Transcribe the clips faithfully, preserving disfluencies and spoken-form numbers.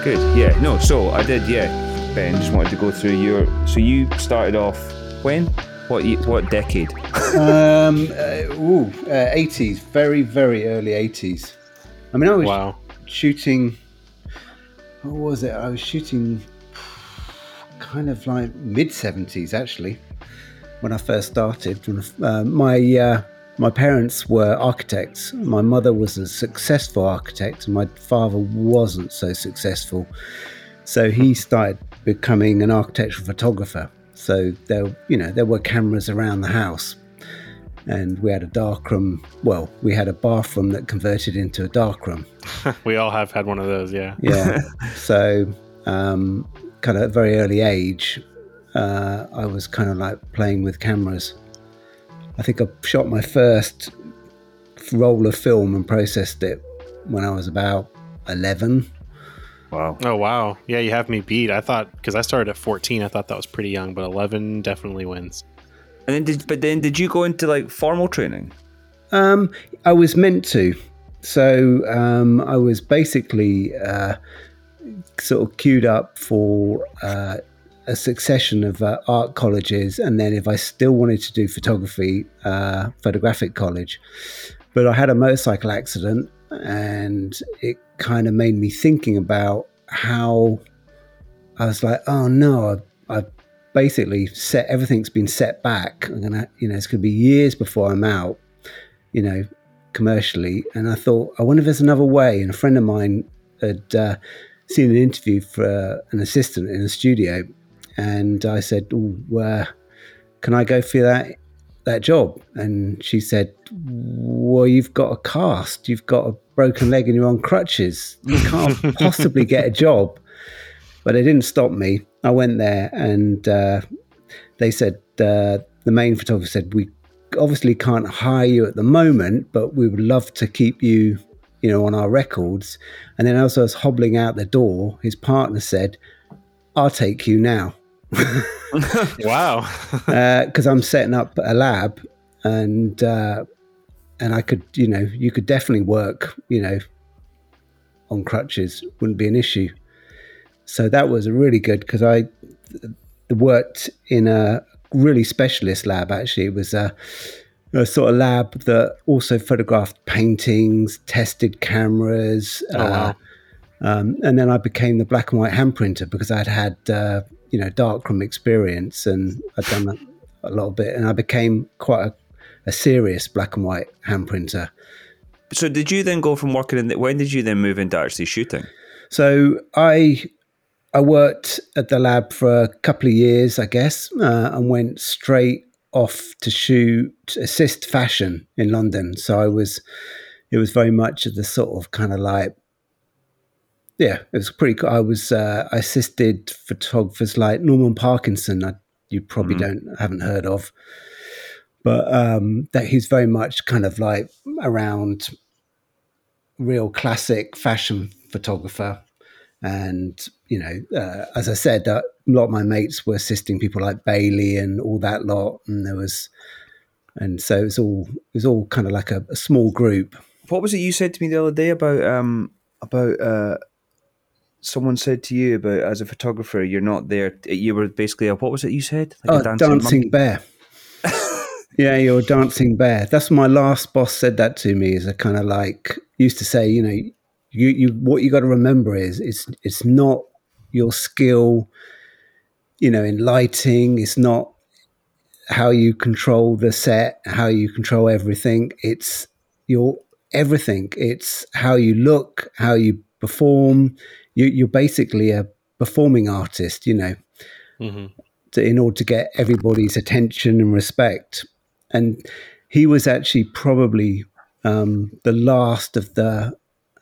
Good. Yeah. No. So I did. Yeah. Ben, just wanted to go through your. So you started off when? What? ye- What decade? um, uh, ooh, uh, eighties, very, very early eighties. I mean, I was Wow. shooting. What was it? I was shooting kind of like mid seventies, actually, when I first started. Uh, my uh, my parents were architects. My mother was a successful architect, and my father wasn't so successful. So he started becoming an architectural photographer. So there, you know, there were cameras around the house, and we had a darkroom. Well, we had a bathroom that converted into a darkroom. We all have had one of those, yeah. Yeah. So, um, kind of at a very early age, uh, I was kind of like playing with cameras. I think I shot my first roll of film and processed it when I was about eleven. Wow. Oh, wow. Yeah, you have me beat. I thought, because I started at fourteen, I thought that was pretty young, but eleven definitely wins. And then did, but then did you go into like formal training? Um, I was meant to. So um, I was basically uh, sort of queued up for uh, a succession of uh, art colleges, and then if I still wanted to do photography, uh, photographic college. But I had a motorcycle accident, and it kind of made me thinking about how I was like, oh no, I, I basically set everything's been set back. I'm gonna, you know, it's gonna be years before I'm out, you know, commercially. And I thought, I wonder if there's another way. And a friend of mine had uh, seen an interview for uh, an assistant in a studio, and I said, oh, uh, can I go for that that job? And she said, well, you've got a cast, you've got a broken leg and you're on crutches, you can't possibly get a job. But it didn't stop me. I went there, and uh, they said, uh, the main photographer said, we obviously can't hire you at the moment, but we would love to keep you, you know, on our records. And then as I was hobbling out the door, his partner said, I'll take you now. Wow. Because uh, I'm setting up a lab, and uh, and I could, you know, you could definitely work, you know, on crutches, wouldn't be an issue. So that was really good, because I worked in a really specialist lab. Actually, it was a, a sort of lab that also photographed paintings, tested cameras. Oh, wow. Uh, um, and then I became the black and white hand printer, because I'd had, uh, you know, darkroom experience, and I'd done a, a lot of it. And I became quite a, a serious black and white hand printer. So did you then go from working in the, when did you then move into actually shooting? So I I worked at the lab for a couple of years, I guess, uh, and went straight off to shoot assist fashion in London. So I was, it was very much the sort of kind of like, yeah, it was pretty cool. I was, uh, I assisted photographers like Norman Parkinson, I, you probably mm-hmm. don't, haven't heard of, but um, that he's very much kind of like around real classic fashion photographer. And, you know, uh, as I said, uh, a lot of my mates were assisting people like Bailey and all that lot. And there was, and so it was all, it was all kind of like a, a small group. What was it you said to me the other day about, um, about, uh, someone said to you about, as a photographer, you're not there. You were basically a, what was it you said? Like oh, a dancing, dancing bear. Yeah, you're a dancing bear. That's my last boss said that to me, is a kind of like, used to say, you know, You, you, what you got to remember is it's it's not your skill, you know, in lighting. It's not how you control the set, how you control everything. It's your everything. It's how you look, how you perform. You, you're basically a performing artist, you know, mm-hmm. to, in order to get everybody's attention and respect. And he was actually probably um, the last of the.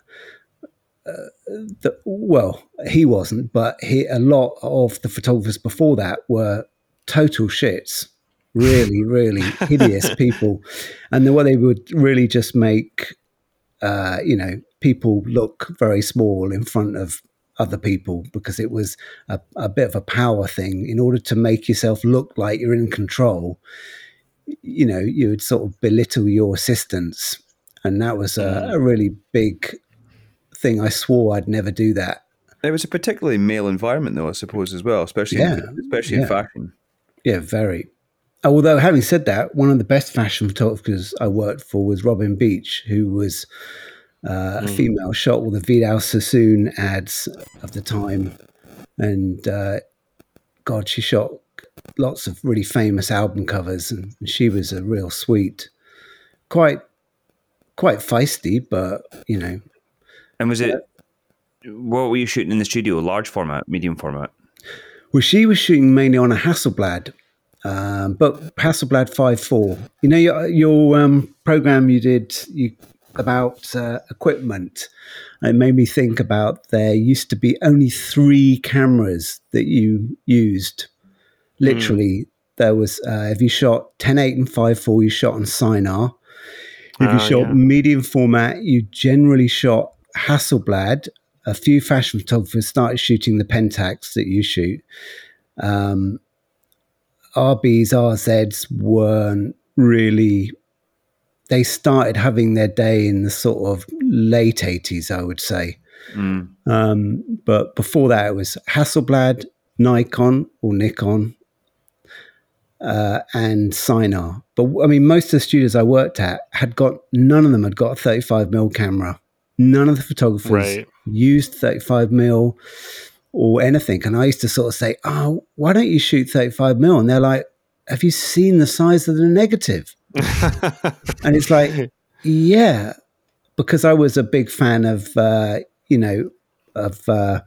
Uh, the, well, he wasn't, but he, a lot of the photographers before that were total shits, really, really hideous people. And the way they would really just make, uh, you know, people look very small in front of other people, because it was a, a bit of a power thing. In order to make yourself look like you're in control, you know, you would sort of belittle your assistants. And that was a, a really big thing. I swore I'd never do that. It was a particularly male environment, though, I suppose, as well, especially Yeah, in, especially yeah. in fashion. Yeah, very. Although, having said that, one of the best fashion photographers I worked for was Robin Beach, who was uh, a Mm. female, shot all the Vidal Sassoon ads of the time. And uh, God, she shot lots of really famous album covers, and she was a real sweet, quite quite feisty, but you know. And was it, what were you shooting in the studio? Large format, medium format? Well, she was shooting mainly on a Hasselblad, um, but Hasselblad five four. You know, your, your um, program you did you, about uh, equipment, it made me think about there used to be only three cameras that you used. Literally, mm. there was, uh, if you shot ten eight and five four, you shot on Sinar. If you Uh, shot yeah. medium format, you generally shot Hasselblad. A few fashion photographers started shooting the Pentax that you shoot. Um, R Bs, R Zs weren't really, they started having their day in the sort of late eighties, I would say. Mm. Um, but before that, it was Hasselblad, Nikon or Nikon, uh, and Sinar. But I mean, most of the studios I worked at had got, none of them had got a thirty-five millimeter camera. None of the photographers Right. used thirty-five millimeter or anything. And I used to sort of say, oh, why don't you shoot thirty-five millimeter? And they're like, have you seen the size of the negative? And it's like, yeah, because I was a big fan of, uh, you know, of uh,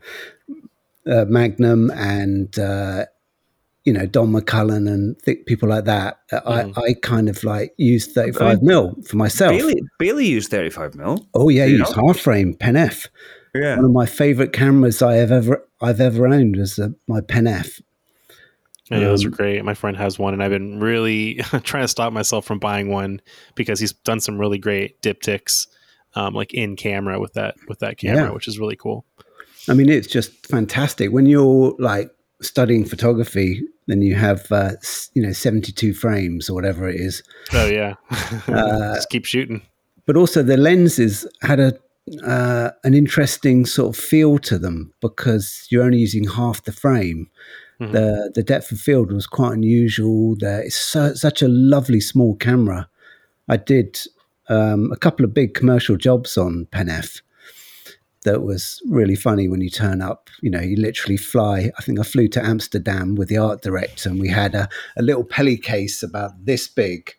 uh, Magnum and, uh, you know, Don McCullen and th- people like that. Mm. I, I kind of like used thirty-five mil for myself. Bailey, Bailey used thirty-five mil. Oh yeah, you used know? half frame Pen F. Yeah. One of my favorite cameras I have ever I've ever owned was uh, my Pen F. Yeah, um, those are great. My friend has one, and I've been really trying to stop myself from buying one because he's done some really great diptychs, um, like in camera with that with that camera, yeah. which is really cool. I mean, it's just fantastic when you're like studying photography. Then you have uh, you know seventy-two frames or whatever it is. Oh yeah, uh, just keep shooting. But also the lenses had a uh, an interesting sort of feel to them because you're only using half the frame. Mm-hmm. The the depth of field was quite unusual. There, it's so, such a lovely small camera. I did um, a couple of big commercial jobs on Pen F. That was really funny when you turn up. You know, you literally fly. I think I flew to Amsterdam with the art director, and we had a, a little Peli case about this big.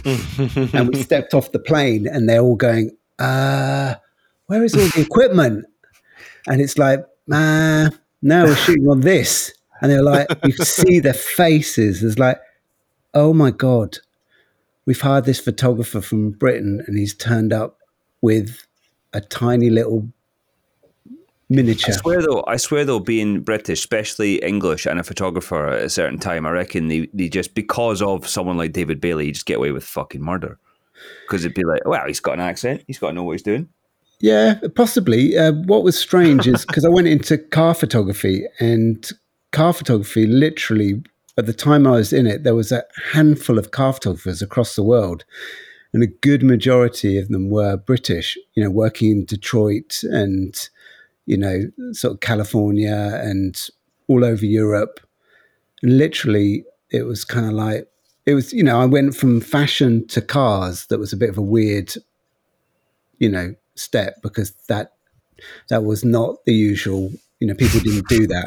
And we stepped off the plane, and they're all going, uh, where is all the equipment? And it's like, ah, uh, no, we're shooting on this. And they're like, you see their faces. It's like, oh my God, we've hired this photographer from Britain, and he's turned up with a tiny little miniature. I swear though, I swear though, being British, especially English, and a photographer at a certain time, I reckon they, they just, because of someone like David Bailey, you just get away with fucking murder. Because it'd be like, well, he's got an accent, he's got to know what he's doing. Yeah, possibly. Uh, what was strange is because I went into car photography, and car photography, literally, at the time I was in it, there was a handful of car photographers across the world. And a good majority of them were British, you know, working in Detroit and, you know, sort of California and all over Europe. And literally, it was kind of like, it was, you know, I went from fashion to cars. That was a bit of a weird, you know, step because that that was not the usual, you know, people didn't do that.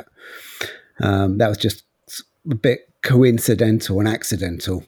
Um, that was just a bit coincidental and accidental.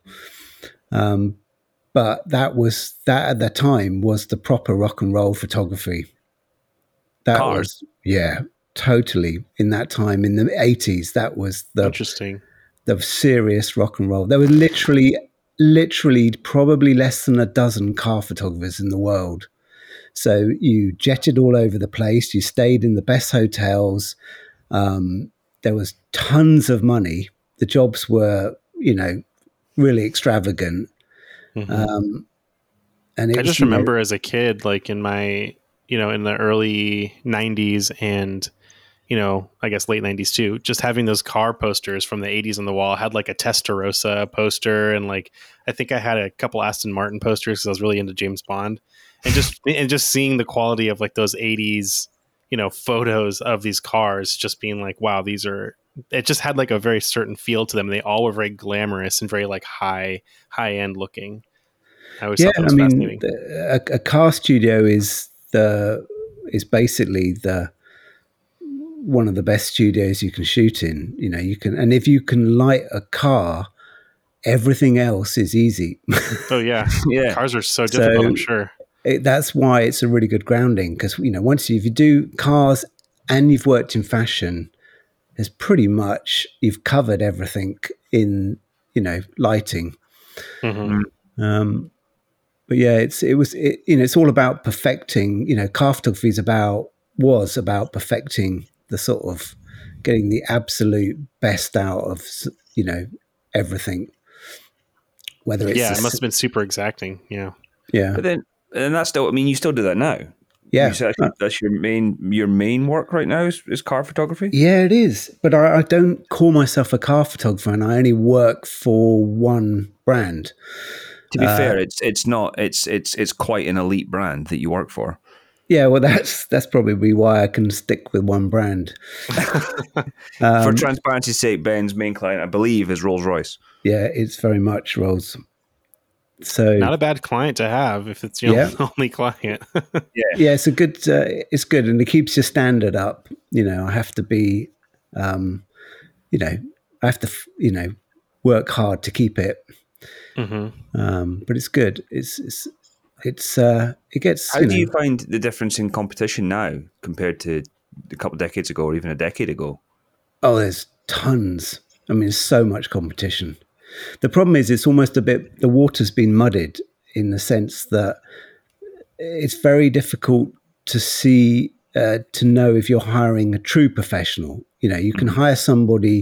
Um, but that was, that at the time was the proper rock and roll photography. That Cars. was, yeah, totally. In that time, in the eighties, that was the interesting, the serious rock and roll. There were literally, literally, probably less than a dozen car photographers in the world. So you jetted all over the place. You stayed in the best hotels. Um, there was tons of money. The jobs were, you know, really extravagant. Mm-hmm. Um, and it I was, just you remember know, as a kid, like in my, you know, in the early nineties and, you know, I guess late nineties too, just having those car posters from the eighties on the wall. I had like a Testarossa poster, and like, I think I had a couple Aston Martin posters because I was really into James Bond, and just, and just seeing the quality of like those eighties you know, photos of these cars just being like, wow, these are, it just had like a very certain feel to them. They all were very glamorous and very like high, high end looking. I always Yeah, thought that was I mean, fascinating. the, a, a car studio is the is basically the one of the best studios you can shoot in. You know, you can, and if you can light a car, everything else is easy. Oh yeah, Yeah. cars are so difficult. So- I'm sure. It, that's why it's a really good grounding, because you know, once you, if you do cars and you've worked in fashion, there's pretty much you've covered everything in, you know, lighting. Mhm. Um, but yeah, it's it was it, you know, it's all about perfecting. You know, car photography is about was about perfecting the sort of getting the absolute best out of, you know, everything. Whether it's Yeah, a it s- must have been super exacting. Yeah. yeah But then, and that's still. I mean, you still do that now. yeah You said that's your main your main work right now is, is car photography. yeah it is. But I, I don't call myself a car photographer, and I only work for one brand. To be fair, it's it's not it's it's it's quite an elite brand that you work for. Yeah, well, that's that's probably why I can stick with one brand. for transparency's sake, Ben's main client, I believe, is Rolls Royce. Yeah, it's very much Rolls. So Not a bad client to have if it's your Yeah. only client. yeah, it's a good. Uh, it's good, and it keeps your standard up. You know, I have to be, um, you know, I have to, f- you know, work hard to keep it. hmm Um, but it's good. It's it's it's uh, it gets. How you do know, you find the difference in competition now compared to a couple of decades ago or even a decade ago? Oh, there's tons. I mean, there's so much competition. The problem is, it's almost a bit. The water's been muddied in the sense that it's very difficult to see uh, to know if you're hiring a true professional. You know, you can hire somebody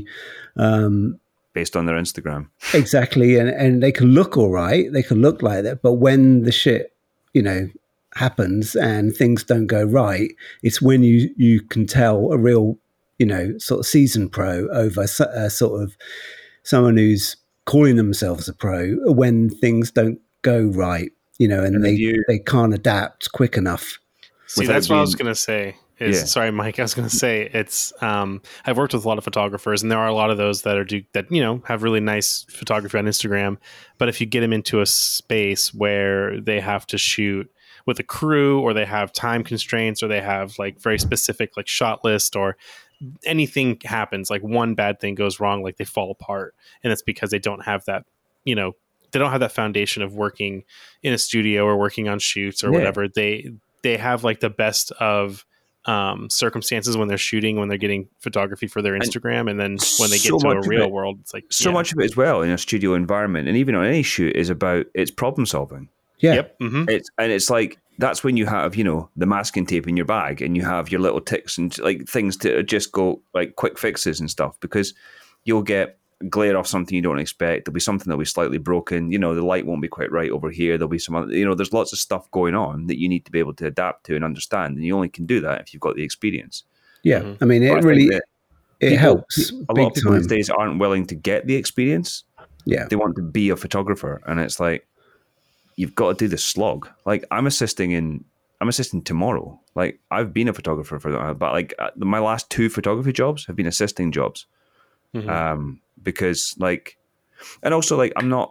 um, Based on their Instagram. exactly, and and they can look all right. They can look like that, but when the shit, you know, happens and things don't go right, it's when you you can tell a real, you know, sort of seasoned pro over s- a sort of someone who's calling themselves a pro when things don't go right, you know, and, And they if you- they can't adapt quick enough. See, Without that's what I was being- going to say. Is Yeah. sorry, Mike. I was going to say it's. Um, I've worked with a lot of photographers, and there are a lot of those that are do that. You know, have really nice photography on Instagram. But if you get them into a space where they have to shoot with a crew, or they have time constraints, or they have like very specific like shot list, or anything happens, like one bad thing goes wrong, like they fall apart, and it's because they don't have that. You know, they don't have that foundation of working in a studio or working on shoots or Yeah. whatever. They they have like the best of um, circumstances when they're shooting, when they're getting photography for their Instagram, and then when they get so to a much of real it- world, it's like So yeah. much of it as well in a studio environment and even on any shoot is about it's problem solving. Yeah, Yep. hmm It's and it's like that's when you have, you know, the masking tape in your bag and you have your little ticks and like things to just go like quick fixes and stuff, because you'll get glare off something you don't expect. There'll be something that'll be slightly broken. You know, the light won't be quite right over here. There'll be some other, you know, there's lots of stuff going on that you need to be able to adapt to and understand. And you only can do that if you've got the experience. yeah. Mhm. I mean, But I it think really that it people- helps A big lot of people time. these days aren't willing to get the experience. Yeah, They want to be a photographer, and it's like you've got to do the slog. Like I'm assisting in, I'm assisting tomorrow. Like I've been a photographer for that, but like uh, my last two photography jobs have been assisting jobs, Mhm. um, because like, and also like I'm not.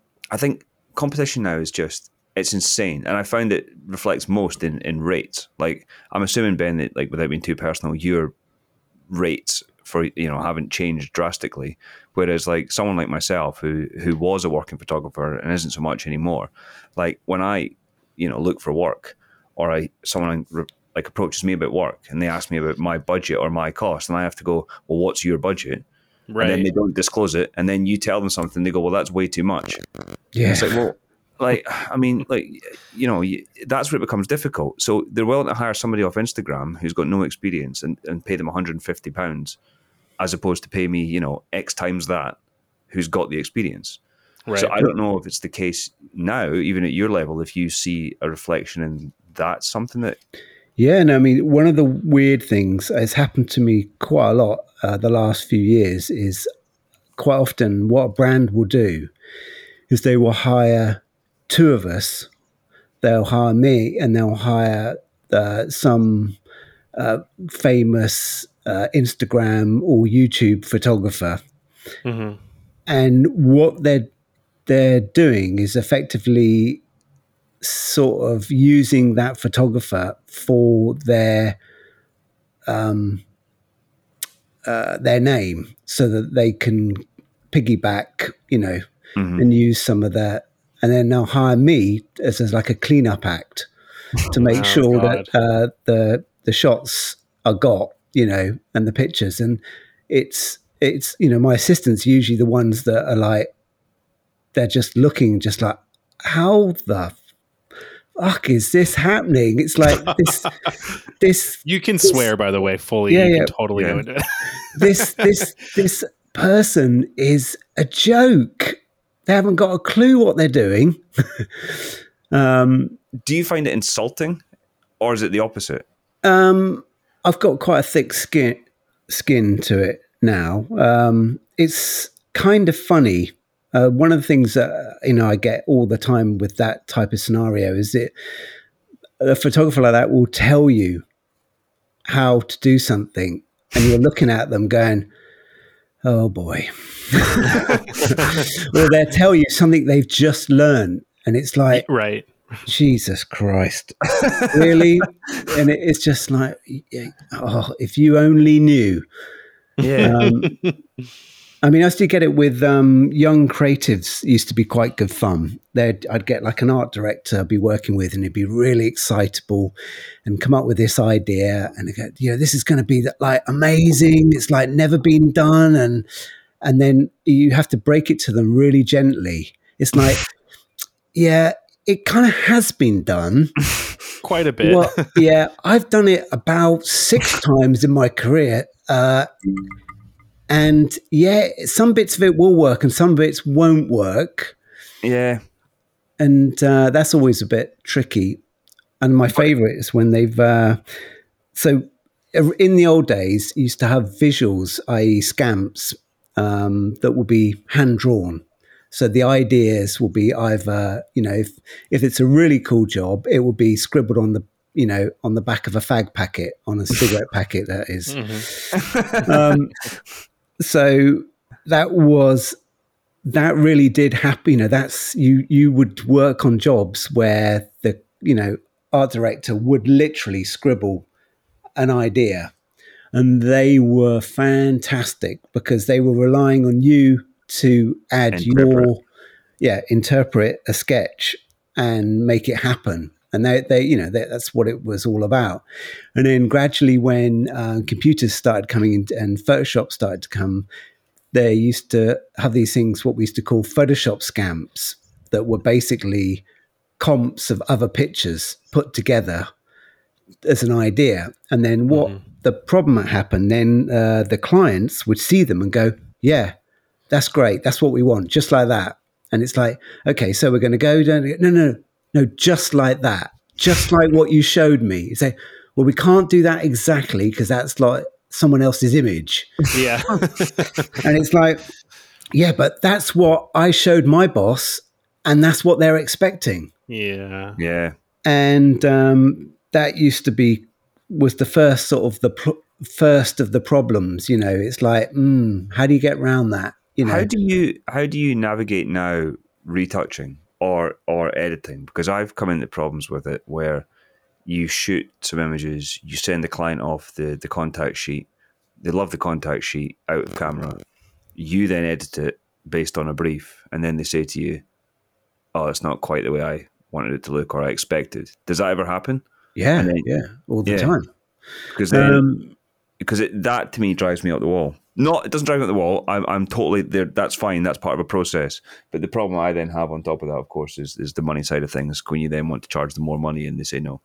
I think competition now is just it's insane, and I found it reflects most in in rates. Like I'm assuming, Ben, that like without being too personal, your rates for you know haven't changed drastically, whereas like someone like myself who who was a working photographer and isn't so much anymore, like when I you know look for work or I someone like approaches me about work and they ask me about my budget or my cost, and I have to go, well, what's your budget? Right. And then they don't disclose it, and then you tell them something, they go, well, that's way too much. yeah. It's like, well, like, I mean, like, you know, you- that's where it becomes difficult. So they're willing to hire somebody off Instagram who's got no experience and, and pay them one hundred fifty pounds as opposed to pay me, you know, X times that who's got the experience. right. So I don't know if it's the case now, even at your level, if you see a reflection in that, something that, Yeah, no, I mean, one of the weird things has happened to me quite a lot uh, the last few years is quite often what a brand will do is they will hire two of us, they'll hire me, and they'll hire uh, some uh, famous uh, Instagram or YouTube photographer. Mm-hmm. And what they're they're doing is effectively sort of using that photographer for their um, uh, their name, so that they can piggyback, you know, Mhm. and use some of that, and then they'll hire me as, as like a cleanup act to make Oh, sure God. that uh, the the shots are got, you know, and the pictures, and it's it's you know, my assistants usually the ones that are like, they're just looking just like, how the fuck is this happening? It's like this this You can swear, by the way, fully. Yeah, you yeah. can totally Yeah. go into it. this this this person is a joke. They haven't got a clue what they're doing. um, Do you find it insulting, or is it the opposite? um, I've got quite a thick skin skin to it now. Um, it's kind of funny. Uh, one of the things that you know I get all the time with that type of scenario is that a photographer like that will tell you how to do something, and you're looking at them going, "Oh boy," or they'll tell you something they've just learned, and it's like, Right. Jesus Christ, really? And it, it's just like, oh, if you only knew. Yeah. Um, I mean, I used to get it with um, young creatives. Used to be quite good fun. They'd, I'd get like an art director I'd be working with, and he'd be really excitable, and come up with this idea, and I'd go, you know, this is going to be like amazing. It's like never been done, and and then you have to break it to them really gently. It's like, yeah, it kind of has been done. Quite a bit. Well, yeah, I've done it about six times in my career. Uh, and yeah, some bits of it will work and some bits won't work. Yeah. And uh, that's always a bit tricky. And my favorite is when they've, uh, so in the old days, you used to have visuals, that is scamps, um, that will be hand drawn. So the ideas will be either, you know, if, if it's a really cool job, it will be scribbled on the, you know, on the back of a fag packet, on a cigarette packet, that is. Mm-hmm. Um, so that was, that really did happen. You know, that's, you, you would work on jobs where the, you know, art director would literally scribble an idea, and they were fantastic because they were relying on you to add Interpret. your, yeah, interpret a sketch and make it happen. And they, they, you know, they, that's what it was all about. And then gradually, when uh, computers started coming in and Photoshop started to come, they used to have these things, what we used to call Photoshop scamps, that were basically comps of other pictures put together as an idea. And then what Mm-hmm. the problem that happened, then uh, the clients would see them and go, yeah, that's great. That's what we want. Just like that. And it's like, okay, so we're going to go down. No, no, no, just like that. Just like what you showed me. You say, well, we can't do that exactly because that's like someone else's image. Yeah. And it's like, yeah, but that's what I showed my boss, and that's what they're expecting. Yeah. Yeah. And um, that used to be, was the first sort of the pl- first of the problems. You know, it's like, mm, how do you get around that? You know, How do you how do you navigate now retouching or or editing? Because I've come into problems with it where you shoot some images, you send the client off the, the contact sheet, they love the contact sheet out of camera, you then edit it based on a brief, and then they say to you, oh, it's not quite the way I wanted it to look or I expected. Does that ever happen? yeah, and then- yeah, all the yeah. time. Because then Um, because it, that to me drives me up the wall. Not, it doesn't drive me up the wall. I'm, I'm totally there. That's fine. That's part of a process. But the problem I then have on top of that, of course, is is the money side of things. When you then want to charge them more money and they say no.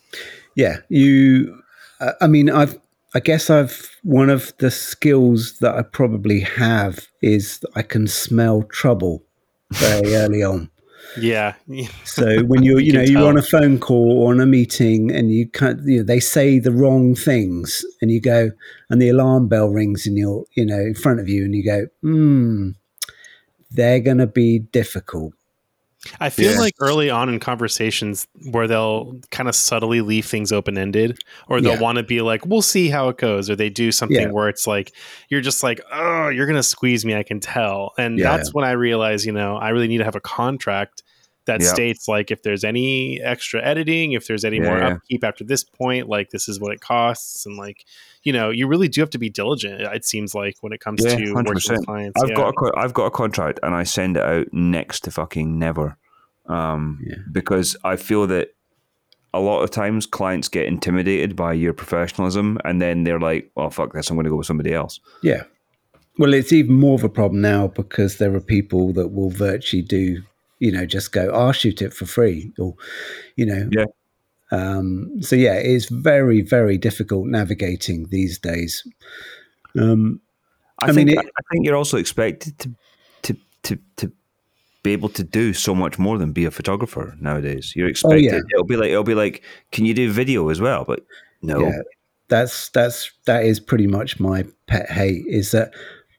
yeah, you. Uh, I mean, I've. I guess I've one of the skills that I probably have is that I can smell trouble very early on. Yeah. So when you're, you, You know, can you're tell. on a phone call or on a meeting, and you can't, you know, they say the wrong things, and you go, and the alarm bell rings in your, you know, in front of you, and you go, hmm, they're going to be difficult. I feel Yeah. like early on in conversations where they'll kind of subtly leave things open ended, or they'll Yeah. want to be like, we'll see how it goes, or they do something Yeah. where it's like, you're just like, oh, you're going to squeeze me. I can tell. And Yeah. that's when I realize, you know, I really need to have a contract that Yeah. states like, if there's any extra editing, if there's any Yeah, more yeah. upkeep after this point, like this is what it costs. And like, you know, you really do have to be diligent. It seems like when it comes Yeah, to hundred working percent. with clients. I've yeah. got a co- I've got a contract, and I send it out next to fucking never, um, Yeah. because I feel that a lot of times clients get intimidated by your professionalism, and then they're like, "Well, fuck this, I'm going to go with somebody else." Yeah. Well, it's even more of a problem now because there are people that will virtually do, you know, just go, I'll shoot it for free, or, you know. Yeah. Um, so, yeah, it's very, very difficult navigating these days. Um, I, I think mean, I, it- I think you're also expected to to to to be able to do so much more than be a photographer nowadays. You're expected. yeah. It'll be like it'll be like, can you do video as well? But no. Yeah, that's that's that is pretty much my pet hate, is that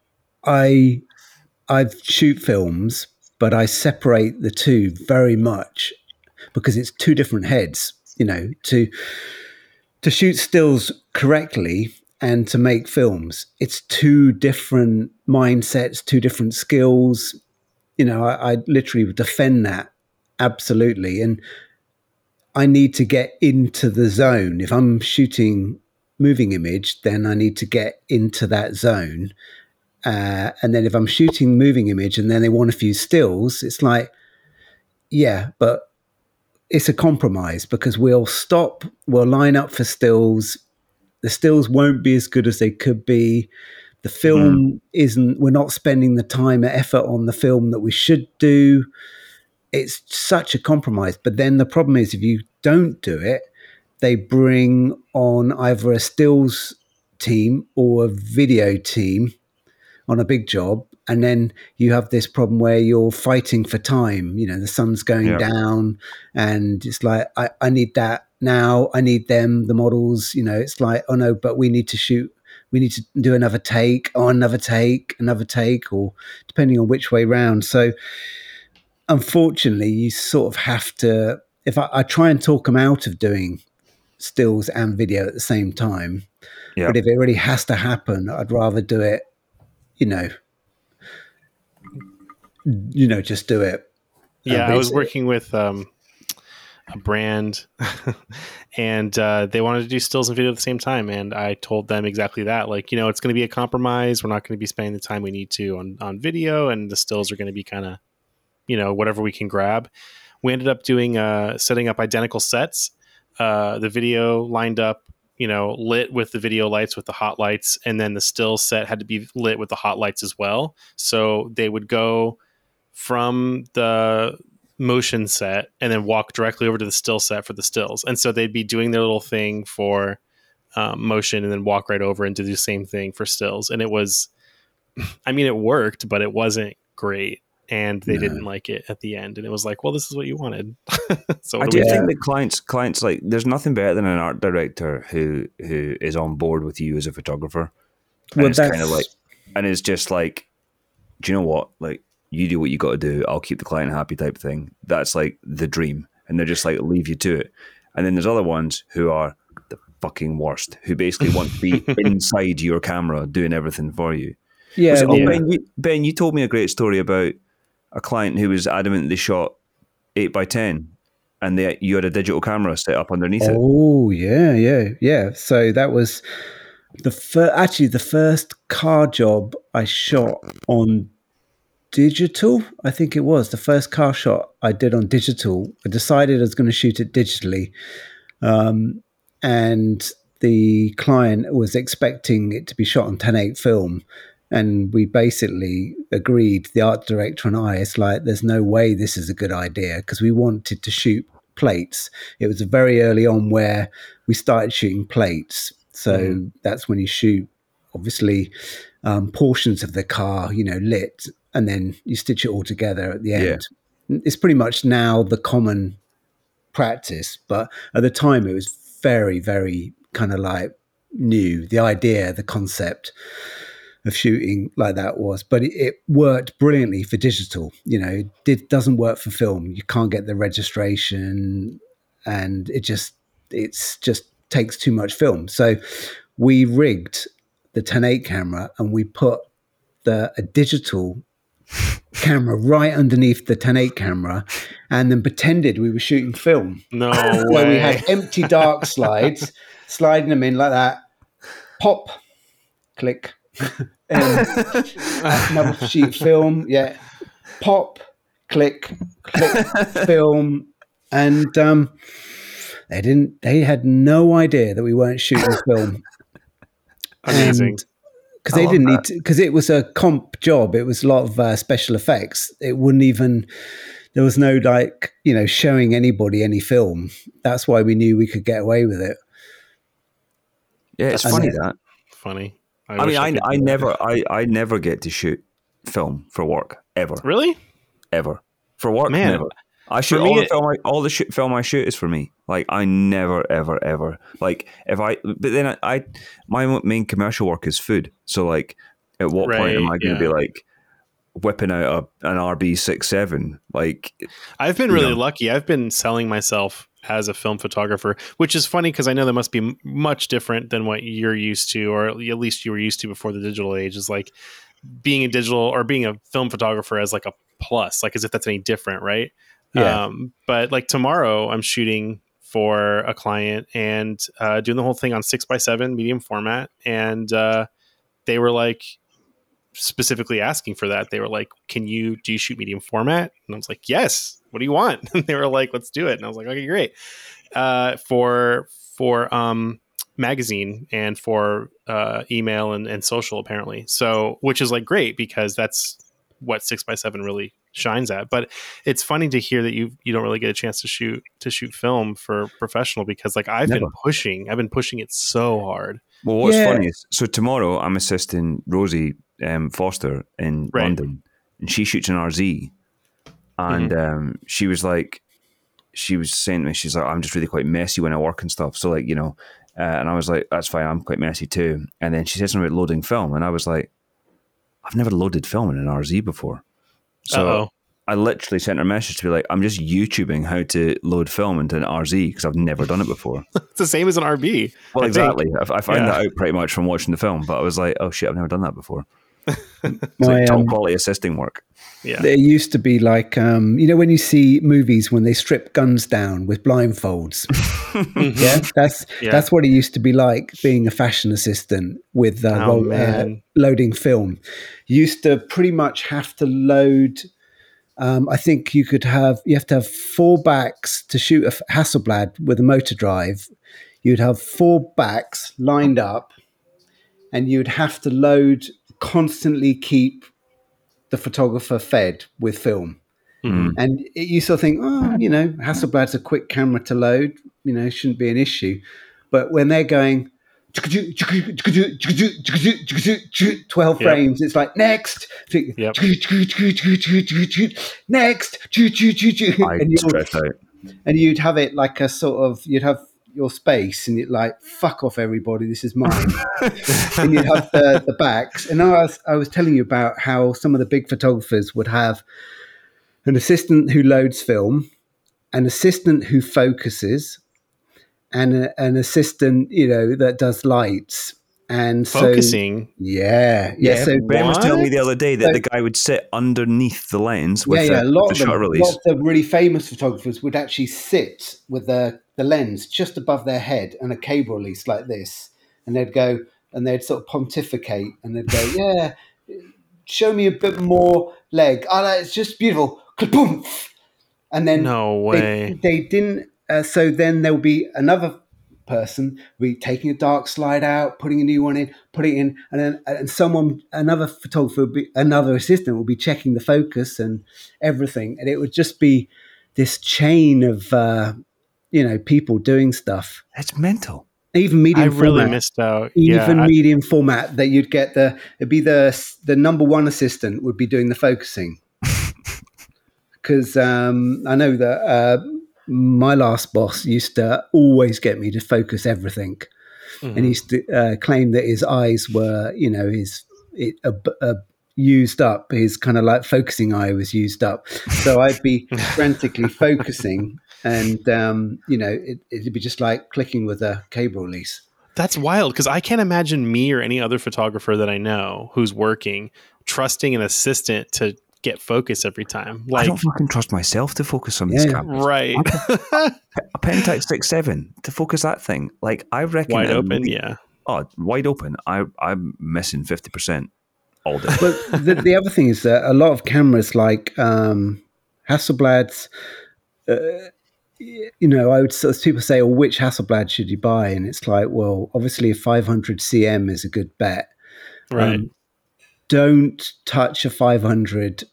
I I shoot films, but I separate the two very much because it's two different heads. You know, to to shoot stills correctly and to make films, it's two different mindsets, two different skills. You know, I, I literally defend that absolutely, and I need to get into the zone. If I'm shooting moving image, then I need to get into that zone. Uh, and then if I'm shooting moving image and then they want a few stills, it's like, yeah, but it's a compromise because we'll stop, we'll line up for stills. The stills won't be as good as they could be. The film mm. isn't, we're not spending the time and effort on the film that we should do. It's such a compromise. But then the problem is if you don't do it, they bring on either a stills team or a video team on a big job. And then you have this problem where you're fighting for time. You know, the sun's going yeah. down and it's like, I, I need that now. I need them, the models, you know, it's like, oh no, but we need to shoot. We need to do another take or another take, another take, or depending on which way round. So unfortunately, you sort of have to, if I, I try and talk them out of doing stills and video at the same time, yeah. but if it really has to happen, I'd rather do it, you know, you know, just do it. Yeah, I was working with um, a brand and uh, they wanted to do stills and video at the same time. And I told them exactly that. Like, you know, it's going to be a compromise. We're not going to be spending the time we need to on, on video, and the stills are going to be kind of, you know, whatever we can grab. We ended up doing, uh, setting up identical sets. Uh, the video lined up, you know, lit with the video lights, with the hot lights. And then the still set had to be lit with the hot lights as well. So they would go from the motion set and then walk directly over to the still set for the stills. And so they'd be doing their little thing for um, motion and then walk right over and do the same thing for stills. And it was, I mean, it worked, but it wasn't great. And they no. didn't like it at the end. And it was like, well, this is what you wanted. So I do think that clients, clients like, there's nothing better than an art director who who is on board with you as a photographer. And well, it's kind of like, and it's just like, do you know what? Like, you do what you got to do. I'll keep the client happy type thing. That's like the dream. And they're just like, leave you to it. And then there's other ones who are the fucking worst, who basically want to be inside your camera doing everything for you. Yeah. It, oh, yeah. Ben, you, Ben, you told me a great story about a client who was adamant they shot eight by ten and they, you had a digital camera set up underneath oh, it. Oh, yeah, yeah, yeah. So that was the fir- actually the first car job I shot on digital. I think it was the first car shot I did on digital. I decided I was going to shoot it digitally. Um, and the client was expecting it to be shot on ten eight film. And we basically agreed, the art director and I, it's like, there's no way this is a good idea because we wanted to shoot plates. It was very early on where we started shooting plates. So mm. that's when you shoot, obviously, um, portions of the car, you know, lit, and then you stitch it all together at the end. Yeah. It's pretty much now the common practice. But at the time, it was very, very kind of like new, the idea, the concept. of shooting like that was, but it, it worked brilliantly for digital. You know, it did, doesn't work for film. You can't get the registration, and it just it's just takes too much film. So we rigged the ten eight camera and we put the a digital camera right underneath the ten eight camera, and then pretended we were shooting film. No So way. we had empty dark slides, sliding them in like that. Pop, click. And another sheet of film, yeah. Pop, click, click, film, and um, they didn't. They had no idea that we weren't shooting film. Amazing. Because they didn't need to. Because it was a comp job. It was a lot of uh, special effects. It wouldn't even. There was no like you know showing anybody any film. That's why we knew we could get away with it. Yeah, it's And funny then- that. Funny. I, mean, wish I, could I do that. never, I, I never get to shoot film for work ever, Really? ever for work. Man, never. I shoot me all the it- film. I, all the shit film I shoot is for me. Like I never, ever, ever. Like if I, but then I, I my main commercial work is food. So like, at what point am I Right, going to be yeah. like whipping out a, an R B six seven? Like, I've been really know. lucky. I've been selling myself as a film photographer, which is funny because I know that must be m- much different than what you're used to, or at least you were used to before the digital age. Is like being a digital or being a film photographer as like a plus, like as if that's any different, right? Yeah. Um, but like tomorrow, I'm shooting for a client and uh, doing the whole thing on six by seven medium format, and uh, they were like specifically asking for that. They were like, "Can you do you shoot medium format?" And I was like, "Yes." What do you want? And they were like, "Let's do it." And I was like, "Okay, great." Uh, for for um, magazine and for uh, email and, and social, apparently. So, which is like great because that's what six by seven really shines at. But it's funny to hear that you you don't really get a chance to shoot to shoot film for professional because like I've Never. been pushing, I've been pushing it so hard. well, what's Yeah. funny is so tomorrow I'm assisting Rosie um, Foster in Right. London, and she shoots an R Z. And um, she was like, she was saying to me, she's like, I'm just really quite messy when I work and stuff. So like, you know, uh, and I was like, that's fine. I'm quite messy too. And then she said something about loading film. And I was like, I've never loaded film in an R Z before. So Uh-oh. I literally sent her a message to be like, I'm just YouTubing how to load film into an R Z because I've never done it before. It's the same as an R B. Well, I think. exactly. I, I found Yeah. that out pretty much from watching the film, but I was like, oh shit, I've never done that before. It's My, like top um, quality assisting work. Yeah. There used to be like, um, you know, when you see movies when they strip guns down with blindfolds. Yeah, that's Yeah. that's what it used to be like being a fashion assistant with uh, Oh, roll, uh, man. loading film. You used to pretty much have to load. Um, I think you could have you have to have four backs to shoot a Hasselblad with a motor drive. You'd have four backs lined up, and you'd have to load constantly keep the photographer fed with film. Mhm. And it, you sort of think, oh, you know, Hasselblad's a quick camera to load, you know, shouldn't be an issue. But when they're going twelve Yep. frames, it's like next, Yep. next, I and, you'll, stress out. and you'd have it like a sort of, you'd have your space and you'd like, fuck off everybody, this is mine. And you'd have the, the backs. And I was, I was telling you about how some of the big photographers would have an assistant who loads film, an assistant who focuses, and a, an assistant, you know, that does lights. And so, Focusing. yeah, yeah. Yeah, so Ben was telling me the What? other day that So- the guy would sit underneath the lens with yeah, yeah. A the, lot the of them, shutter a release. lot of the really famous photographers would actually sit with the the lens just above their head and a cable release like this, and they'd go and they'd sort of pontificate and they'd go, yeah, show me a bit more leg. Oh, it's just beautiful. Kaboom! And then No way. They, they didn't. Uh, so then there will be another person be taking a dark slide out, putting a new one in, putting it in, and then and someone, another photographer, would be, another assistant will be checking the focus and everything, and it would just be this chain of uh, you know people doing stuff. It's mental. Even I medium really format, missed out. even yeah. I- medium format that you'd get the it'd be the the number one assistant would be doing the focusing. Because um, I know that uh, my last boss used to always get me to focus everything, Mhm. and he used to uh, claim that his eyes were, you know, his it uh, uh, used up. His kind of like focusing eye was used up. So I'd be frantically focusing, and um, you know, it, it'd be just like clicking with a cable release. That's wild, because I can't imagine me or any other photographer that I know who's working trusting an assistant to get focus every time. Like, I don't fucking trust myself to focus on these Yeah. cameras. right. A Pentax six seven to focus that thing. Like, I reckon Wide at open, least- yeah. Oh, wide open. I I'm missing fifty percent all day. But the, the other thing is that a lot of cameras like um, Hasselblad's, uh, you know, I would sort of, people say, "Oh, which Hasselblad should you buy?" And it's like, well, obviously a five hundred C M is a good bet. Right. Um, don't touch a five hundred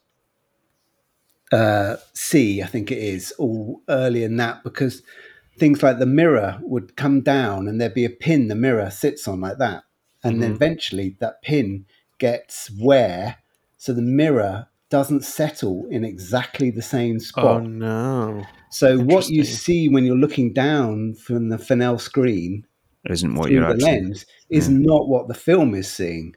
uh, C, I think it is, or earlier than that, because things like the mirror would come down and there'd be a pin the mirror sits on like that. And then Mhm. eventually that pin gets wear, so the mirror doesn't settle in exactly the same Oh, spot. no. So what you interesting. see when you're looking down from the Fresnel screen Isn't what through you're the actually. lens is not what the film is seeing.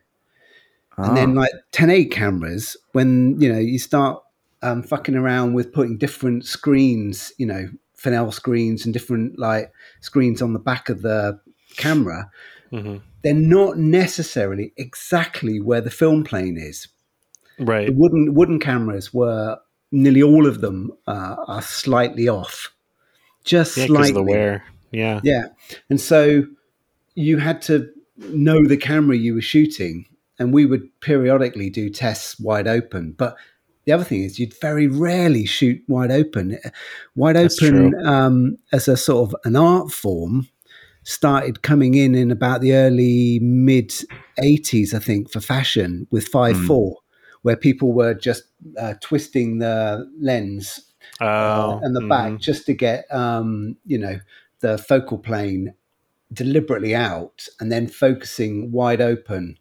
And then Ah. like ten eight cameras, when, you know, you start um, fucking around with putting different screens, you know, Fresnel screens and different like screens on the back of the camera, Mhm. they're not necessarily exactly where the film plane is. Right. The wooden wooden cameras were nearly all of them uh, are slightly off, just Yeah, because slightly. of the wear. Yeah. Yeah, and so you had to know the camera you were shooting, and we would periodically do tests wide open. But the other thing is, you'd very rarely shoot wide open. Wide That's open true. um, as a sort of an art form started coming in in about the early mid eighties, I think, for fashion with five four, where people were just uh, twisting the lens Oh, uh, and the mhm. back just to get um, you know, the focal plane deliberately out and then focusing wide open,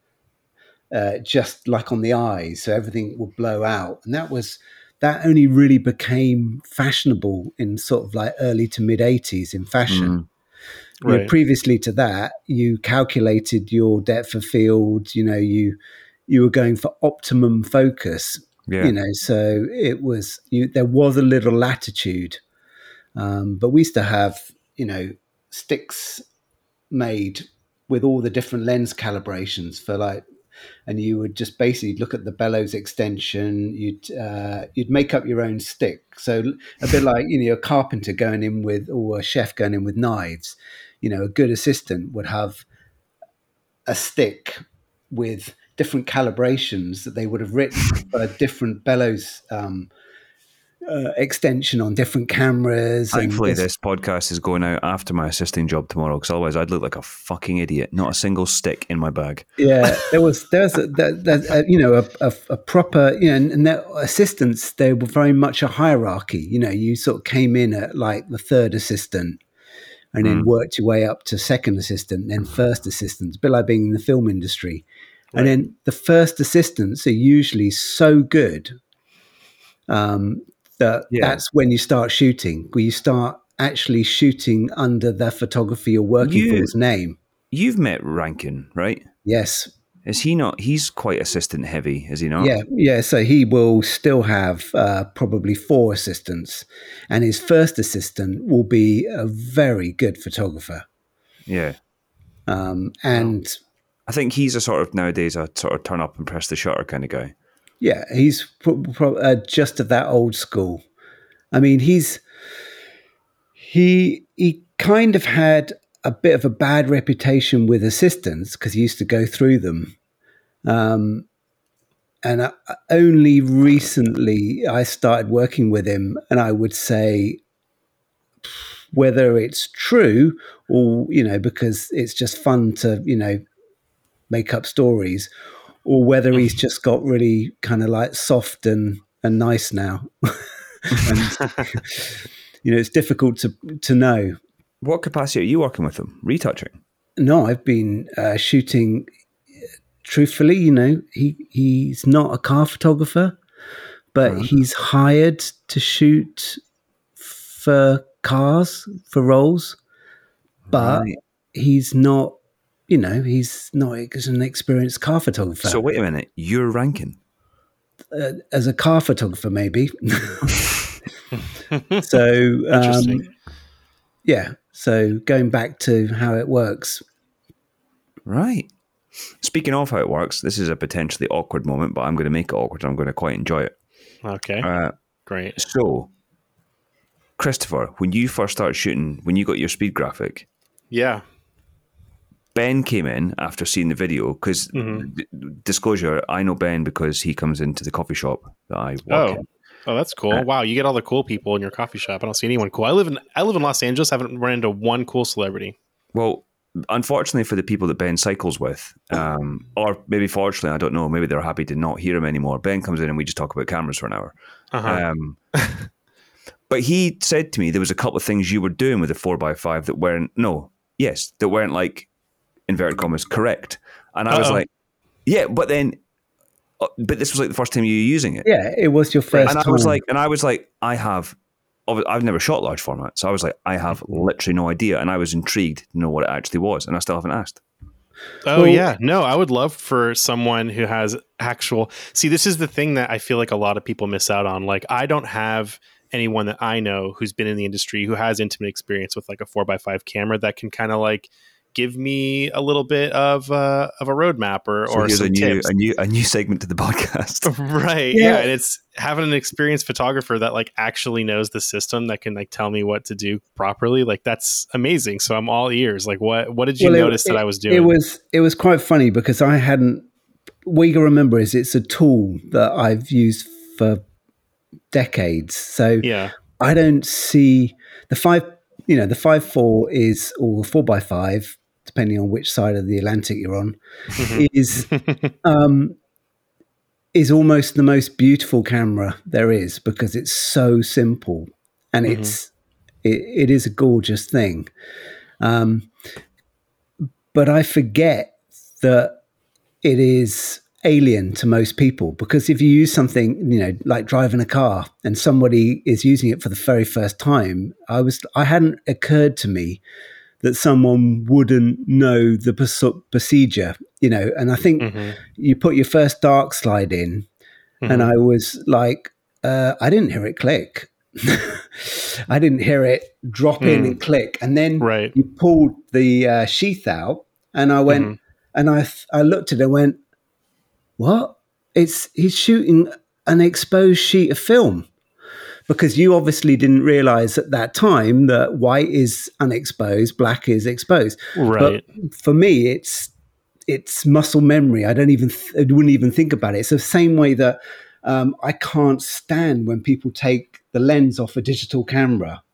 uh, just like on the eyes, so everything would blow out. And that was that only really became fashionable in sort of like early to mid eighties in fashion. Mm. You know, Right. previously to that, you calculated your depth of field. You know, you you were going for optimum focus. Yeah. You know, so it was you. There was a little latitude, um, but we used to have, you know, sticks made with all the different lens calibrations for like, and you would just basically look at the bellows extension. You'd uh, you'd make up your own stick. So a bit like, you know, a carpenter going in with, or a chef going in with knives. You know, a good assistant would have a stick with different calibrations that they would have written for different bellows um, uh, extension on different cameras. Thankfully, and this podcast is going out after my assisting job tomorrow, because otherwise I'd look like a fucking idiot. Not a single stick in my bag. Yeah, there was there's a, there, there's a, you know, a, a, a proper, you know, and, and their assistants, they were very much a hierarchy. You know, you sort of came in at like the third assistant, and then worked your way up to second assistant, then first assistant. A bit like being in the film industry. And then the first assistants are usually so good um, that Yeah. that's when you start shooting, where you start actually shooting under the photographer you're working You- for's name. You've met Rankin, right? Yes. Is he not? He's quite assistant heavy, is he not? Yeah, yeah. So he will still have uh, probably four assistants, and his first assistant will be a very good photographer. Yeah. Um, and I think he's a sort of nowadays a sort of turn up and press the shutter kind of guy. yeah, he's pro- pro- uh, just of that old school. I mean, he's he he kind of had a bit of a bad reputation with assistants because he used to go through them. Um, and I, only recently I started working with him, and I would say, whether it's true or, you know, because it's just fun to, you know, make up stories, or whether he's just got really kind of like soft and, and nice now. And, you know, it's difficult to to know. What capacity are you working with him? Retouching? No, I've been uh, shooting. Truthfully, you know, he he's not a car photographer, but Right. he's hired to shoot for cars for roles. But Right. he's not you know, he's not an experienced car photographer. So wait a minute, you're ranking uh, as a car photographer, maybe. So um, yeah. So going back to how it works, right? Speaking of how it works, this is a potentially awkward moment, but I'm going to make it awkward. I'm going to quite enjoy it. Okay, uh, great. So, Christopher, when you first started shooting, when you got your speed graphic, yeah. Ben came in after seeing the video because, mm-hmm. d- disclosure, I know Ben because he comes into the coffee shop that I work oh. in. Oh, that's cool. Uh, wow, you get all the cool people in your coffee shop. I don't see anyone cool. I live in I live in Los Angeles. I haven't run into one cool celebrity. Well, unfortunately for the people that Ben cycles with, um, or maybe fortunately, I don't know, maybe they're happy to not hear him anymore. Ben comes in and we just talk about cameras for an hour. Uh-huh. Um, but he said to me there was a couple of things you were doing with the four by five that weren't, no, yes, that weren't like, inverted commas, correct. And I Uh-oh. was like, yeah, but then, uh, but this was like the first time you were using it. Yeah, it was your first and time. I was like, and I was like, I have, I've never shot large format. So I was like, I have literally no idea. And I was intrigued to know what it actually was. And I still haven't asked. Oh, well, yeah. No, I would love for someone who has actual, see, this is the thing that I feel like a lot of people miss out on. Like, I don't have anyone that I know who's been in the industry who has intimate experience with like a four by five camera that can kind of like give me a little bit of uh, of a roadmap or, so or some a new, tips. a new a new segment to the podcast. Right. Yeah. yeah. And it's having an experienced photographer that like actually knows the system that can like tell me what to do properly. Like that's amazing. So I'm all ears. Like what what did you well, notice it, that I was doing? It was it was quite funny because I hadn't what you gotta remember is it's a tool that I've used for decades. So yeah. I don't see the five you know, the five four is or the four by five, depending on which side of the Atlantic you're on, mm-hmm. is um, is almost the most beautiful camera there is because it's so simple and mm-hmm. it's it, it is a gorgeous thing. Um, but I forget that it is alien to most people because if you use something, you know, like driving a car and somebody is using it for the very first time, I was I hadn't occurred to me that someone wouldn't know the procedure, you know, and I think mm-hmm. you put your first dark slide in mm-hmm. and I was like, uh, I didn't hear it click. I didn't hear it drop mm. in and click. And then right. you pulled the uh, sheath out and I went mm-hmm. and I, I looked at it and went, what? It's he's shooting an exposed sheet of film. Because you obviously didn't realize at that time that white is unexposed, black is exposed. Right. But for me, it's it's muscle memory. I don't even th- I wouldn't even think about it. It's the same way that um, I can't stand when people take the lens off a digital camera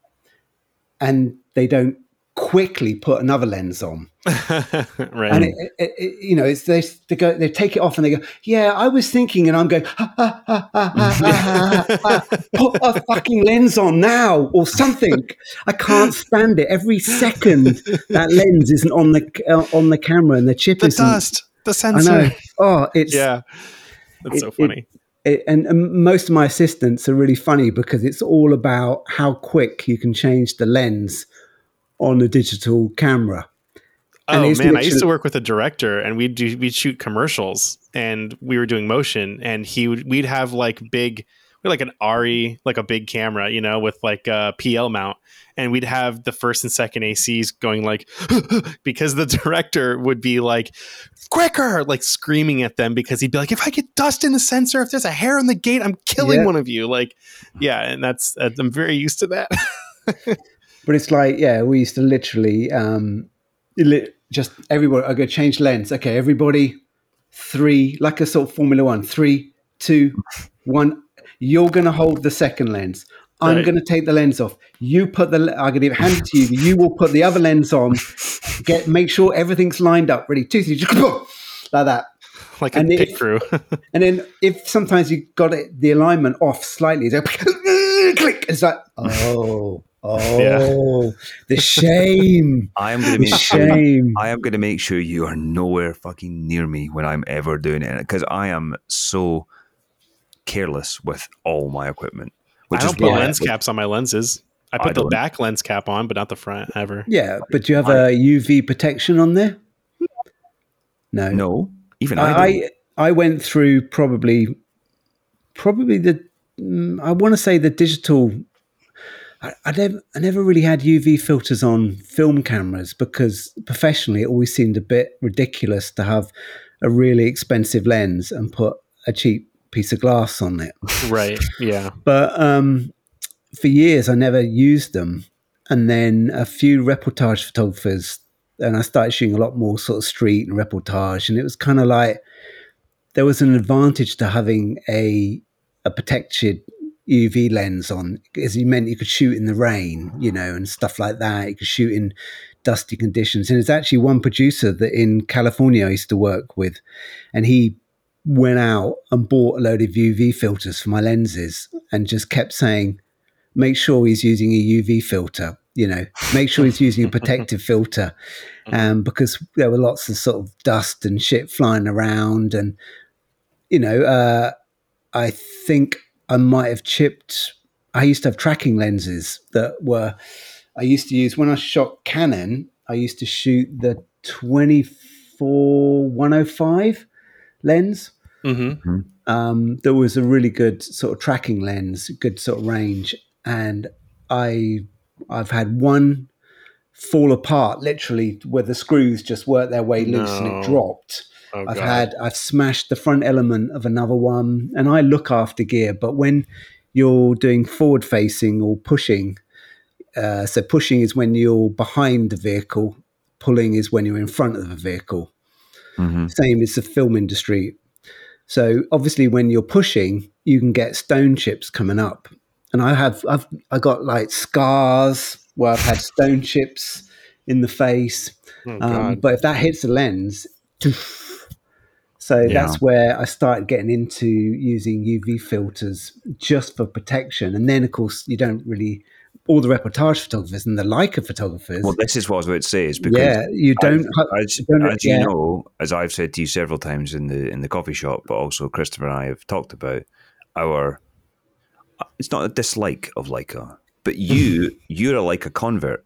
and they don't quickly put another lens on. Right. And it, it, it, you know, it's they, they go, they take it off and they go, yeah, I was thinking, and I'm going, ha, ha, ha, ha, ha, ha, ha, ha. Put a fucking lens on now or something. I can't stand it. Every second that lens isn't on the uh, on the camera and the chip the isn't. dust, the sensor. I know. Oh, it's yeah, that's it, so funny. It, it, and, and most of my assistants are really funny because it's all about how quick you can change the lens on a digital camera. And oh man, I used to work with a director and we'd do, we'd shoot commercials and we were doing motion and he would, we'd have like big, like an A R R I, like a big camera, you know, with like a P L mount. And we'd have the first and second A Cs going like, because the director would be like, quicker, like screaming at them because he'd be like, if I get dust in the sensor, if there's a hair on the gate, I'm killing yeah. one of you. Like, yeah. And that's, I'm very used to that. But it's like, yeah, we used to literally um, li- just everywhere. I go change lens. Okay, everybody, three, like a sort of Formula One, three, two, one. You're going to hold the second lens. I'm right. going to take the lens off. You put the, I'm going to hand it to you. You will put the other lens on. Get, make sure everything's lined up. Ready, two, three, just like that. Like a pit crew. And then if sometimes you got it, the alignment off slightly, it's like, click. It's like, oh. Oh, yeah. The shame! I am going to make shame. Sure, I am going to make sure you are nowhere fucking near me when I'm ever doing it because I am so careless with all my equipment. Which I don't is put why, lens caps on my lenses. I put I the back lens cap on, but not the front ever. Yeah, but do you have I, a U V protection on there? No, No, even I, I didn't. I, I went through probably probably the mm, I want to say the digital. I, I never I never really had U V filters on film cameras because professionally it always seemed a bit ridiculous to have a really expensive lens and put a cheap piece of glass on it. Right. Yeah. But um, for years I never used them, and then a few reportage photographers, and I started shooting a lot more sort of street and reportage, and it was kind of like there was an advantage to having a a protected U V lens on, because it meant you could shoot in the rain, you know, and stuff like that. You could shoot in dusty conditions. And there's actually one producer that in California I used to work with, and he went out and bought a load of U V filters for my lenses and just kept saying, make sure he's using a U V filter, you know, make sure he's using a protective filter. Um, because there were lots of sort of dust and shit flying around. And, you know, uh, I think I might have chipped, I used to have tracking lenses that were, I used to use, when I shot Canon, I used to shoot the twenty-four one oh five lens. Mm-hmm. Um, there was a really good sort of tracking lens, good sort of range. And I, I've had one fall apart, literally, where the screws just worked their way loose No. and it dropped. Oh, I've God. had, I've smashed the front element of another one, and I look after gear. But when you're doing forward facing or pushing, uh, so pushing is when you're behind the vehicle, pulling is when you're in front of the vehicle. Mm-hmm. Same as the film industry. So obviously when you're pushing, you can get stone chips coming up. And I have, I've, I got like scars where I've had stone chips in the face. Oh, Um, God. but if that hits the lens, so Yeah. that's where I started getting into using U V filters just for protection. And then, of course, you don't really, all the reportage photographers and the Leica photographers, Well, this is what I was about to say. Is because yeah, you don't, as, you don't- as you yeah. know, as I've said to you several times in the in the coffee shop, but also Christopher and I have talked about our. It's not a dislike of Leica, but you you're a Leica convert.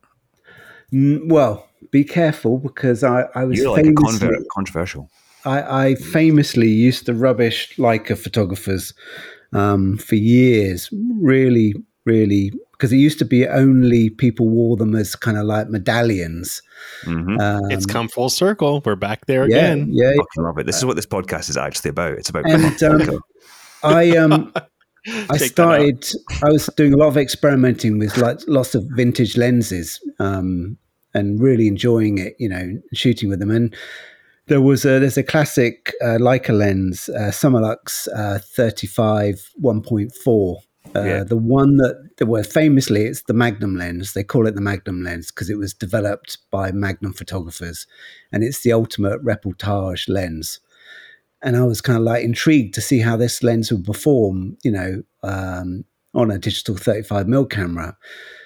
Mm, well, be careful, because I, I was You're like a famously, convert, controversial. I, I famously used to rubbish Leica photographers um, for years, really, really, because it used to be only people wore them as kind of like medallions. Mm-hmm. Um, It's come full circle. We're back there yeah, again. yeah. Fucking love it. This is what this podcast is actually about. It's about And um, Leica. I um I Take that out. started. I was doing a lot of experimenting with like lots of vintage lenses, um, and really enjoying it. You know, shooting with them. And there was a there's a classic uh, Leica lens, uh, Summilux uh, thirty-five one point four. Uh, Yeah. The one that, that well, famously, it's the Magnum lens. They call it the Magnum lens because it was developed by Magnum photographers, and it's the ultimate reportage lens. And I was kind of like intrigued to see how this lens would perform, you know, um, on a digital thirty-five millimeter camera.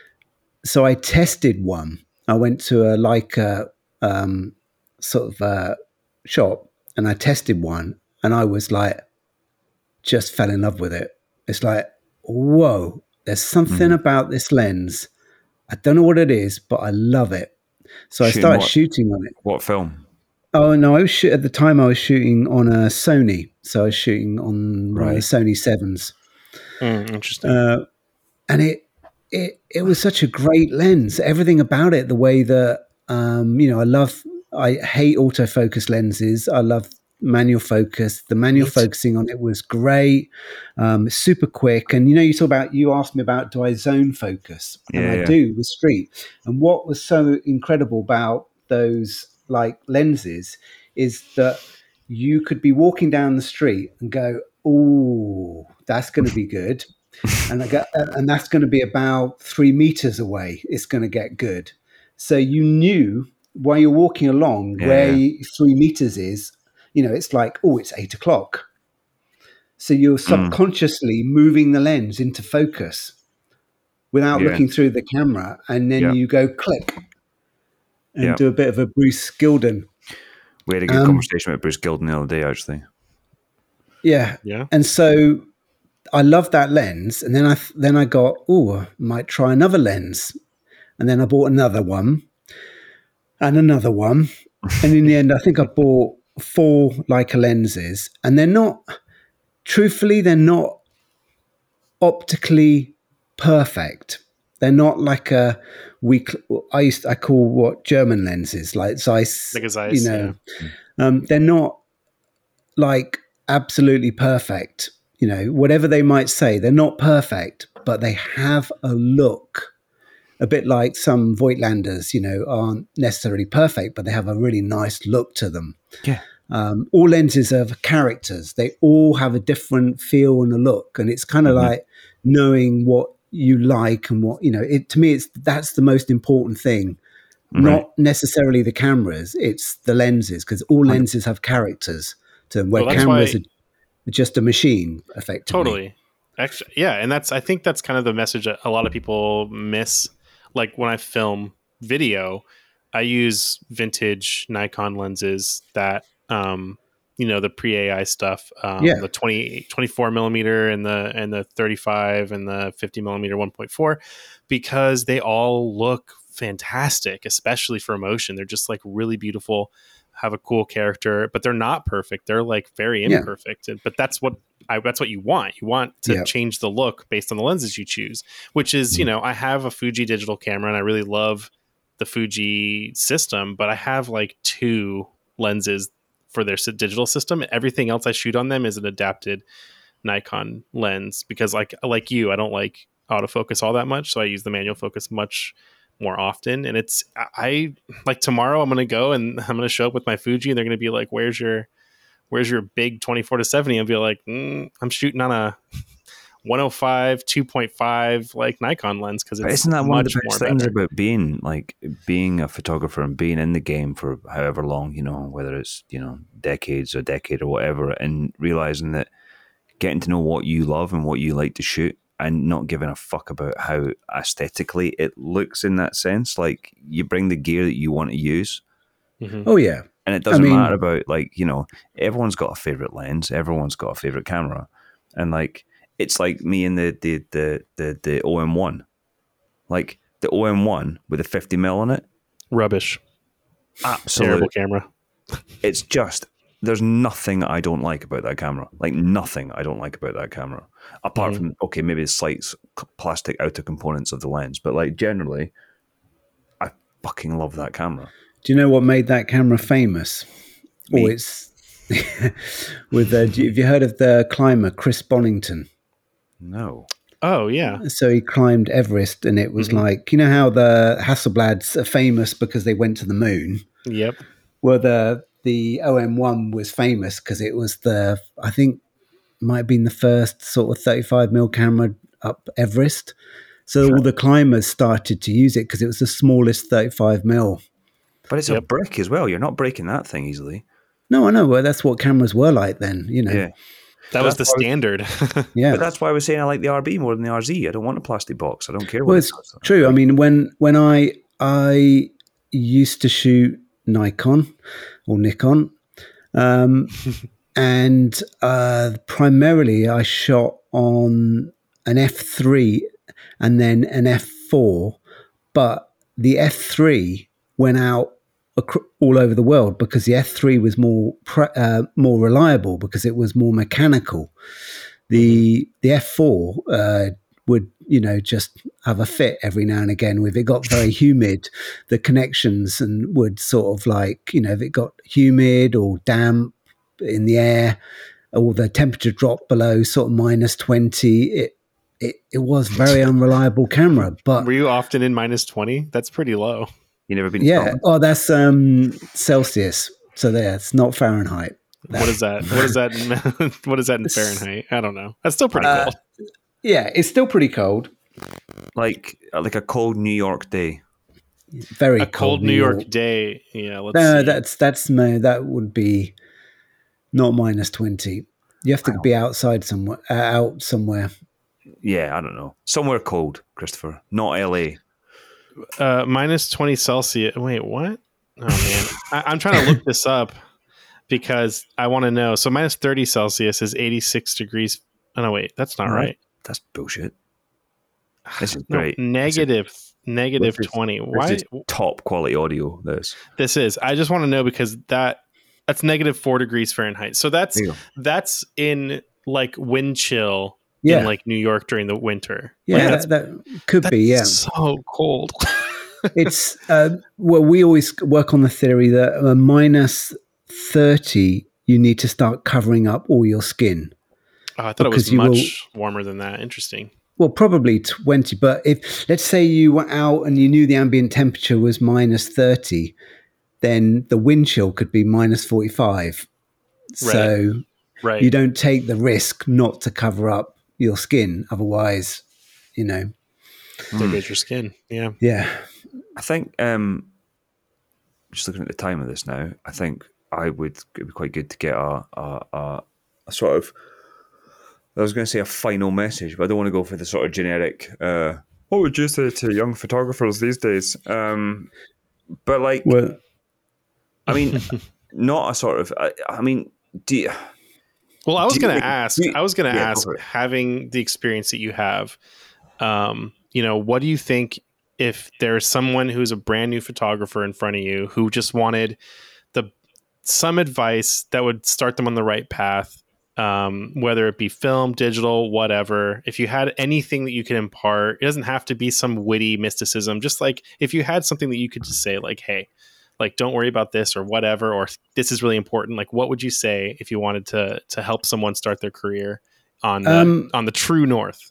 So I tested one. I went to a Leica um, sort of uh, shop, and I tested one, and I was like, just fell in love with it. It's like, whoa, there's something Mhm. about this lens. I don't know what it is, but I love it. So I Shooting started what? shooting on it. What film? Oh no! I was shoot, at the time I was shooting on a Sony, so I was shooting on one of the Right. Sony sevens, Mm, interesting. uh, and it it it was such a great lens. Everything about it, the way that um, you know, I love. I hate autofocus lenses. I love manual focus. The manual Me too. focusing on it was great, um, super quick. And you know, you talk about. You asked me about do I zone focus, and Yeah, I yeah. do with street. And what was so incredible about those like lenses is that you could be walking down the street and go, "Oh, that's going to be good," and I go, and that's going to be about three meters away. It's going to get good. So you knew while you're walking along Yeah, where yeah. three meters is. You know, it's like, oh, it's eight o'clock. So you're subconsciously moving the lens into focus without Yeah. looking through the camera, and then Yeah. you go click and Yeah. do a bit of a Bruce Gilden. We had a good Um, conversation with Bruce Gilden the other day, actually. Yeah. Yeah. And so I love that lens. And then I then I got, oh, I might try another lens. And then I bought another one and another one. And in the end, I think I bought four Leica lenses, and they're not, truthfully, they're not optically perfect. They're not like a we. I used to, I call what German lenses like Zeiss. Like a Zeiss, you know, yeah. um, they're not like absolutely perfect. You know, whatever they might say, they're not perfect, but they have a look. A bit like some Voigtlanders, you know, aren't necessarily perfect, but they have a really nice look to them. Yeah. Um, all lenses have characters. They all have a different feel and a look. And it's kind of mm-hmm. like knowing what you like and what, you know, it, to me, it's that's the most important thing. Right. Not necessarily the cameras, it's the lenses, because all lenses have characters to them, where well, cameras why, are just a machine, effectively. Totally. Actually, yeah. And that's, I think that's kind of the message that a lot of people miss. Like when I film video, I use vintage Nikon lenses that, um, you know, the pre-A I stuff, um, yeah. the twenty, twenty-four millimeter and the, and the thirty-five and the fifty millimeter one point four, because they all look fantastic, especially for motion. They're just like really beautiful, have a cool character, but they're not perfect. They're like very imperfect. Yeah. But that's what I, that's what you want. You want to yeah. change the look based on the lenses you choose, which is, mm-hmm. you know, I have a Fuji digital camera and I really love the Fuji system, but I have like two lenses for their digital system. Everything else I shoot on them is an adapted Nikon lens because like, like you, I don't like autofocus all that much. So I use the manual focus much more often. And it's, I like tomorrow I'm going to go and I'm going to show up with my Fuji and they're going to be like, where's your, where's your big twenty-four to seventy? I'll be like, mm, I'm shooting on a one oh five, two point five like Nikon lens. Cause it's isn't that much one of the best things better. about being like being a photographer and being in the game for however long, you know, whether it's, you know, decades or decade or whatever, and realizing that getting to know what you love and what you like to shoot and not giving a fuck about how aesthetically it looks in that sense. Like you bring the gear that you want to use. Mm-hmm. Oh yeah. And it doesn't I mean, matter about like, you know, everyone's got a favorite lens. Everyone's got a favorite camera. And like, it's like me and the, the, the, the, the O M one, like the O M one with a fifty mil on it. Rubbish. Absolute. Terrible camera. It's just, there's nothing I don't like about that camera. Like nothing I don't like about that camera. Apart mm-hmm. from, okay, maybe the slight plastic outer components of the lens. But like generally, I fucking love that camera. Do you know what made that camera famous? Me. Oh, it's with the, have you heard of the climber Chris Bonington? No. Oh yeah. So he climbed Everest, and it was mm-hmm. like, you know how the Hasselblads are famous because they went to the moon. Yep. Well, the the O M one was famous because it was the, I think, might have been the first sort of thirty-five mil camera up Everest. So all the climbers started to use it because it was the smallest thirty-five mil. But it's yep. a brick as well. You're not breaking that thing easily. No, I know. Well, that's what cameras were like then, you know. Yeah. That was the standard. Was, yeah. But that's why I was saying I like the R B more than the R Z. I don't want a plastic box. I don't care what well, it's it true. I mean, when when I I used to shoot Nikon or Nikon, um, and uh, primarily I shot on an F three and then an F four, but the F three went out all over the world because the F three was more uh, more reliable because it was more mechanical. The the F four uh, would, you know, just have a fit every now and again. If it got very humid, the connections and would sort of like, you know, if it got humid or damp in the air or the temperature dropped below sort of minus twenty, it it, it was very unreliable camera. But were you often in minus twenty? That's pretty low. You never been? Yeah. Oh, that's um, Celsius. So there, it's not Fahrenheit. What is that? What is that? In, what is that in Fahrenheit? I don't know. That's still pretty uh, cold. Yeah, it's still pretty cold. Like like a cold New York day. Very a cold, cold New York, York day. Yeah. Let's no, see. that's that's no, that would be not minus twenty. You have to be outside somewhere, uh, out somewhere. Yeah, I don't know. Somewhere cold, Christopher. Not L A. Uh, minus twenty Celsius. Wait, what? Oh man, I, I'm trying to look this up because I want to know. So minus thirty Celsius is eighty-six degrees. Oh no, wait, that's not right. right. That's bullshit. This is no, great. Negative, is, negative twenty. Why? Top quality audio. This. This is. I just want to know because that That's negative four degrees Fahrenheit. So that's that's in like wind chill yeah. in like New York during the winter. Yeah, like that, that could that's be. Yeah, so cold. It's uh, well, we always work on the theory that a minus thirty, you need to start covering up all your skin. Oh, I thought it was much will, warmer than that. Interesting. Well, probably twenty. But if let's say you were out and you knew the ambient temperature was minus thirty, then the wind chill could be minus forty-five. Right. So right. you don't take the risk not to cover up your skin. Otherwise, you know. There goes your skin. Yeah. Yeah. I think, um, just looking at the time of this now, I think I would, it'd be quite good to get a, a, a, a sort of, I was going to say a final message, but I don't want to go for the sort of generic, uh, what would you say to young photographers these days? Um, but like, well, I mean, not a sort of, I, I mean, do you, well, I was going to ask, you, I was going to yeah, ask, having the experience that you have, um, you know, what do you think if there's someone who's a brand new photographer in front of you who just wanted the some advice that would start them on the right path, um, whether it be film, digital, whatever. If you had anything that you could impart, it doesn't have to be some witty mysticism. Just like if you had something that you could just say like, hey, like, don't worry about this or whatever, or this is really important. Like, what would you say if you wanted to to help someone start their career on the, um, on the true north?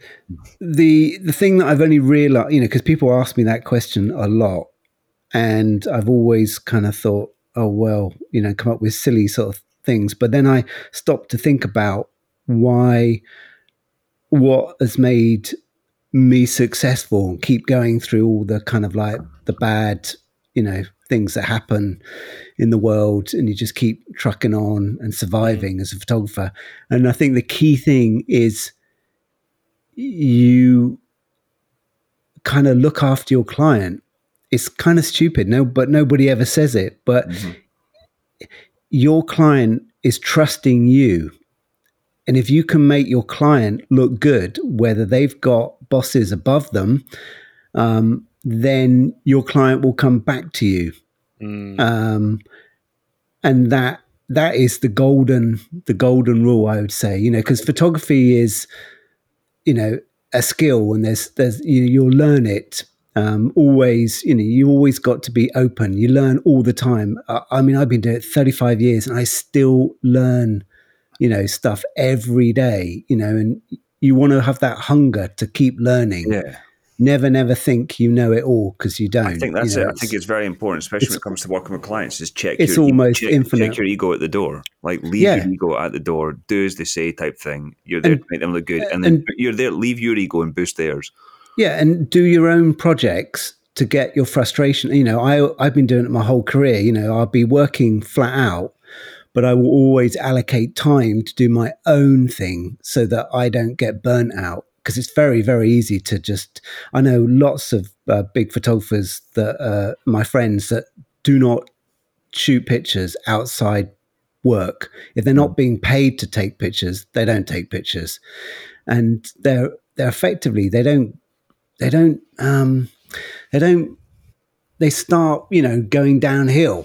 The the thing that I've only realized, you know, because people ask me that question a lot, and I've always kind of thought, oh, well, you know, come up with silly sort of things. But then I stopped to think about why, what has made me successful and keep going through all the kind of like the bad, you know, things that happen in the world, and you just keep trucking on and surviving as a photographer. And I think the key thing is you kind of look after your client. It's kind of stupid, no, but nobody ever says it. But mm-hmm. your client is trusting you. And if you can make your client look good, whether they've got bosses above them, um, then your client will come back to you. Mm. Um, and that that is the golden the golden rule, I would say. You know, because photography is, you know, a skill, and there's there's you know, you'll learn it. Um, always, you know, you always got to be open. You learn all the time. I, I mean, I've been doing it thirty-five years, and I still learn, you know, stuff every day. You know, and you want to have that hunger to keep learning. Yeah. Never, never think you know it all, because you don't. I think that's you know, it. I think it's very important, especially when it comes to working with clients, is check it's your, almost check, infinite. check your ego at the door. Like, leave yeah. your ego at the door, do as they say type thing. You're there and, to make them look good. And then and, you're there, leave your ego and boost theirs. Yeah, and do your own projects to get your frustration. You know, I, I've been doing it my whole career. You know, I'll be working flat out, but I will always allocate time to do my own thing so that I don't get burnt out. Because it's very, very easy to just, I know lots of uh, big photographers that uh, my friends that do not shoot pictures outside work. If they're not being paid to take pictures, they don't take pictures. And they're, they're effectively, they don't, they don't, um, they don't, they start, you know, going downhill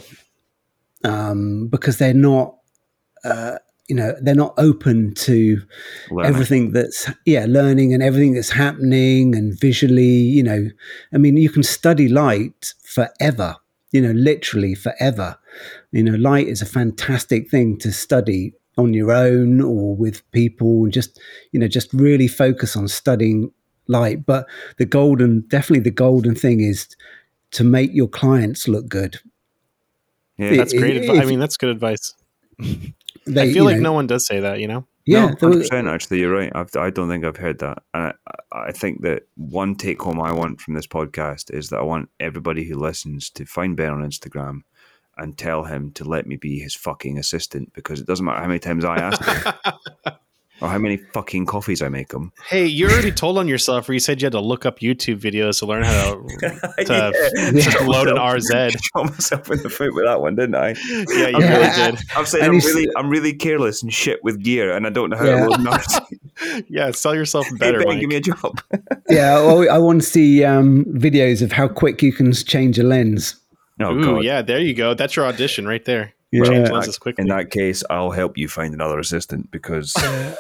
um, because they're not, uh, you know, they're not open to learning. everything that's, yeah, learning and everything that's happening and visually, you know, I mean, you can study light forever, you know, literally forever. You know, light is a fantastic thing to study on your own or with people, and just, you know, just really focus on studying light. But the golden, definitely the golden thing is to make your clients look good. Yeah, that's it, great. It, advi- I mean, that's good advice. They, I feel like know, no one does say that, you know? Yeah. No, one hundred percent actually, you're right. I've, I don't think I've heard that. And I, I think that one take home I want from this podcast is that I want everybody who listens to find Ben on Instagram and tell him to let me be his fucking assistant, because it doesn't matter how many times I ask him or how many fucking coffees I make him. Hey, you already told on yourself where you said you had to look up YouTube videos to learn how to, to yeah. load an R Z. I shot myself in the foot with that one, didn't I? Yeah, you yeah. really did. I'm saying I'm really, I'm really careless and shit with gear, and I don't know how yeah. to load an R Z. Yeah, sell yourself better, hey, Ben, Mike. give me a job. Yeah, well, I want to see um, videos of how quick you can change a lens. Oh, Ooh, God. Yeah, there you go. That's your audition right there. Yeah. change in lenses that, quickly. in that case, I'll help you find another assistant because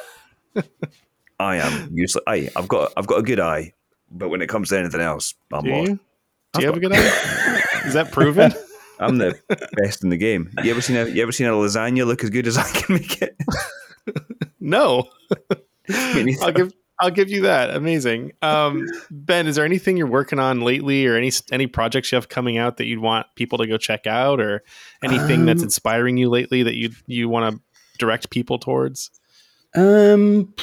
I am useless. I, I've got I've got a good eye, but when it comes to anything else, I'm Do lost. you? Do I've you have a got- good eye? Is that proven? I'm the best in the game. You ever seen a you ever seen a lasagna look as good as I can make it? No. Me neither. I'll give I'll give you that. Amazing. Um, Ben, is there anything you're working on lately, or any any projects you have coming out that you'd want people to go check out, or anything that's Um, inspiring you lately that you you want to direct people towards? Um,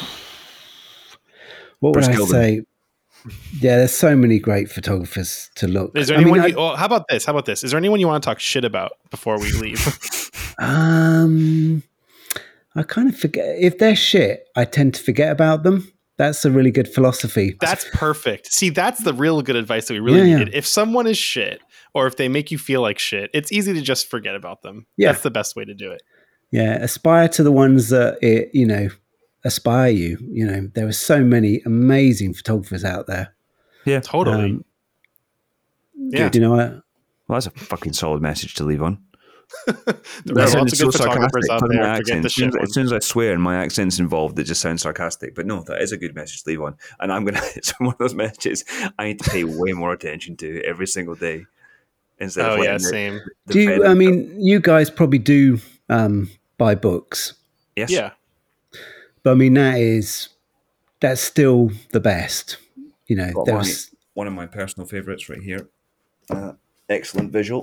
what would Bruce I Gilden. say? Yeah, there's so many great photographers to look. Is there I mean, anyone? I- you, well, how about this? How about this? Is there anyone you want to talk shit about before we leave? Um, I kind of forget if they're shit. I tend to forget about them. That's a really good philosophy. That's perfect. See, that's the real good advice that we really Yeah, yeah. needed. If someone is shit, or if they make you feel like shit, it's easy to just forget about them. Yeah. That's the best way to do it. Yeah, aspire to the ones that it, you know, aspire you. You know, there are so many amazing photographers out there. Yeah, Totally. Um, yeah. You know, I, well, that's a fucking solid message to leave on. There are That lots sounded of good photographers sarcastic out because of there. my Forget accent. the As soon shit as, as ones. soon as I swear and my accent's involved, it just sounds sarcastic. But no, that is a good message to leave on. And I'm gonna. It's one of those messages I need to pay way more attention to every single day instead Oh of yeah, letting the- same. the do you, venom- I mean, you guys probably do um, buy books, yes, Yeah. but I mean that is that's still the best. You know, Got one, there's one of my personal favorites right here. Uh, excellent visual,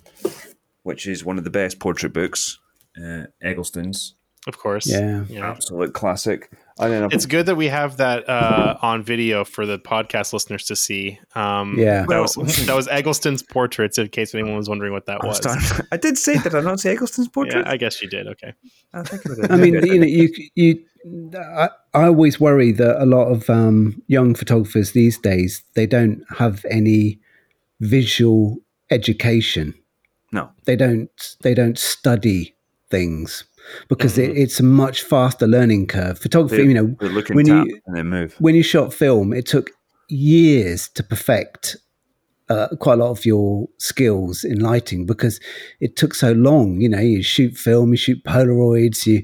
which is one of the best portrait books. Uh, Eggleston's Of course. Yeah. Yeah. absolute classic. And then I've- It's good that we have that uh, on video for the podcast listeners to see. Um, Yeah. that Well, was that was Eggleston's portraits. In case anyone was wondering what that I, was was. trying- I did say, did I not say Eggleston's portrait? Yeah, I guess you did. Okay. I think I did. I mean, you know, you you. I, I always worry that a lot of um, young photographers these days they don't have any visual education. no. They don't. They don't study things because Mhm. it, it's a much faster learning curve. Photography, They, you know, they look and when tap you and then move. when you shot film, it took years to perfect uh, quite a lot of your skills in lighting because it took so long. You know, you shoot film, you shoot Polaroids, you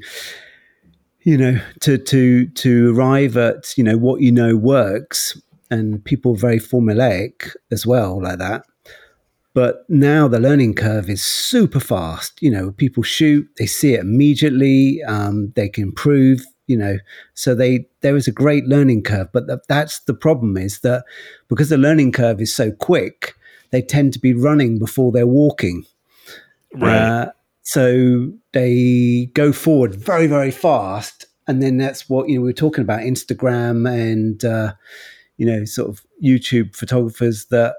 you know, to to to arrive at you know what you know works, and people are very formulaic as well, like that. But now the learning curve is super fast. You know, people shoot, they see it immediately, um, they can improve. You know, so they there is a great learning curve. But th- that's the problem is that because the learning curve is so quick, they tend to be running before they're walking. Right. Uh, so they go forward very, very fast. And then that's what, you know, we we're talking about Instagram and, uh, you know, sort of YouTube photographers that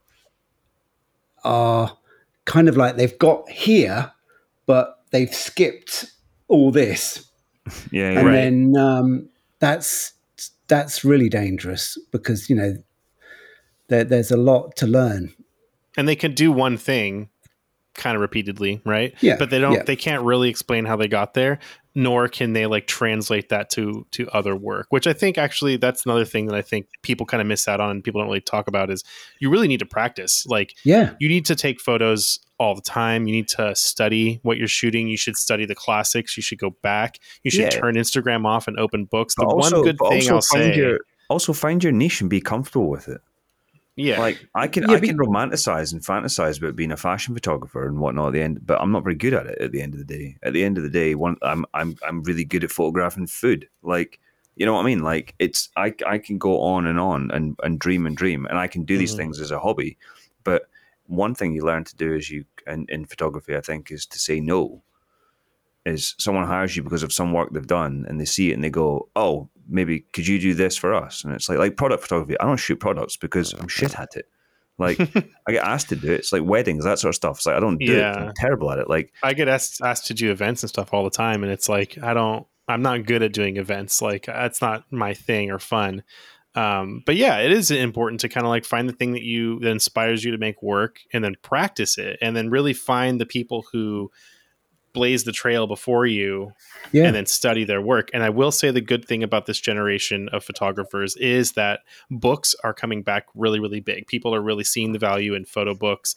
are kind of like they've got here, but they've skipped all this. Yeah, And Right. then um, that's that's really dangerous because, you know, there, there's a lot to learn. And they can do one thing kind of repeatedly, right? Yeah, But they don't yeah. they can't really explain how they got there, nor can they like translate that to to other work, which I think actually that's another thing that I think people kind of miss out on and people don't really talk about is you really need to practice. Like Yeah. you need to take photos all the time. You need to study what you're shooting. You should study the classics. You should go back. You should Yeah. turn Instagram off and open books. The But also, one good but thing also I'll find say, your also find your niche and be comfortable with it. yeah, Like I can, Yeah, I but- can romanticize and fantasize about being a fashion photographer and whatnot at the end, but I'm not very good at it. At the end of the day, at the end of the day, one, I'm, I'm, I'm really good at photographing food. Like, you know what I mean? Like, it's I, I can go on and on and, and dream and dream, and I can do these Mhm. things as a hobby. But one thing you learn to do is you, in, in photography, I think, is to say no. Is someone hires you because of some work they've done and they see it and they go, oh, maybe could you do this for us? And it's like like product photography. I don't shoot products because I'm shit at it. Like I get asked to do it. It's like weddings, that sort of stuff. It's like I don't do Yeah. it. I'm terrible at it. Like I get asked, asked to do events and stuff all the time, and it's like I don't. I'm not good at doing events. Like that's not my thing or fun. Um, but yeah, it is important to kind of like find the thing that you that inspires you to make work, and then practice it, and then really find the people who blaze the trail before you, Yeah. and then study their work. And I will say the good thing about this generation of photographers is that books are coming back really, really big. People are really seeing the value in photo books.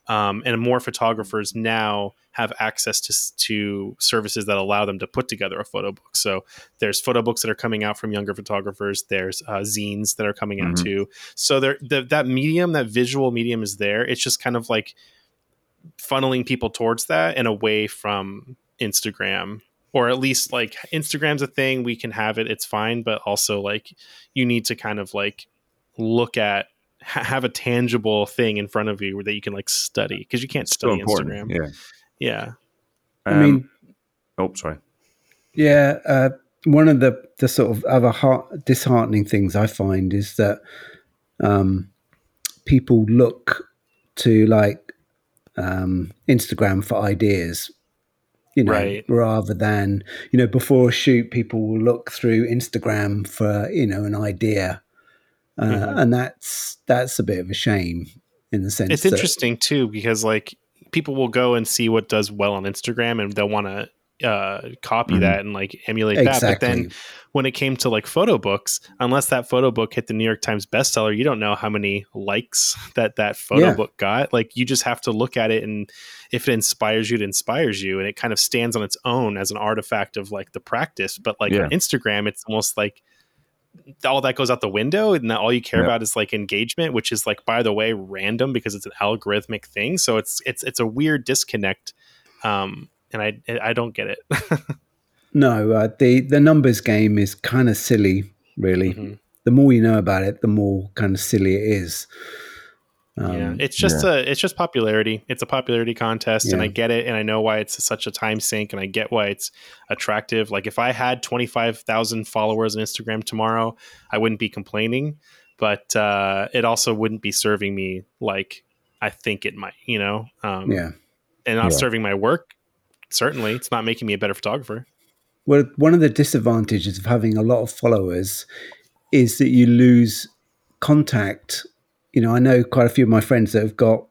Um, and more photographers now have access to to services that allow them to put together a photo book. So there's photo books that are coming out from younger photographers. There's uh, zines that are coming out Mhm. too. So there, the, that medium, that visual medium is there. It's just kind of like funneling people towards that and away from Instagram, or at least like Instagram's a thing. We can have it. It's fine. But also like you need to kind of like look at, ha- have a tangible thing in front of you that you can like study, because you can't So study important. Instagram. Yeah. Yeah. I mean, oh, sorry. yeah, uh, one of the, the sort of other heart, disheartening things I find is that um, people look to like um, Instagram for ideas, you know, Right. rather than, you know, before a shoot, people will look through Instagram for, you know, an idea. Uh, Mhm. And that's that's a bit of a shame in the sense It's that, interesting too, because like people will go and see what does well on Instagram and they'll want to uh, copy Mhm. that and like emulate that. But exactly. then when it came to like photo books, unless that photo book hit the New York Times bestseller, you don't know how many likes that that photo Yeah. book got. Like you just have to look at it, and if it inspires you, it inspires you, and it kind of stands on its own as an artifact of like the practice. But like Yeah. on Instagram, it's almost like all that goes out the window, and all you care Yeah. about is like engagement, which is like, by the way, random because it's an algorithmic thing. So it's it's it's a weird disconnect, um, and I I don't get it. No, uh, the the numbers game is kind of silly, really. Mhm. The more you know about it, the more kind of silly it is. Um, yeah, it's just yeah. a it's just popularity. It's a popularity contest, and I Yeah. get it, and I know why it's such a time sink, and I get why it's attractive. Like if I had twenty five thousand followers on Instagram tomorrow, I wouldn't be complaining, but uh, it also wouldn't be serving me like I think it might. You know, um, yeah. and not Yeah. serving my work. Certainly, it's not making me a better photographer. Well, one of the disadvantages of having a lot of followers is that you lose contact. You know, I know quite a few of my friends that have got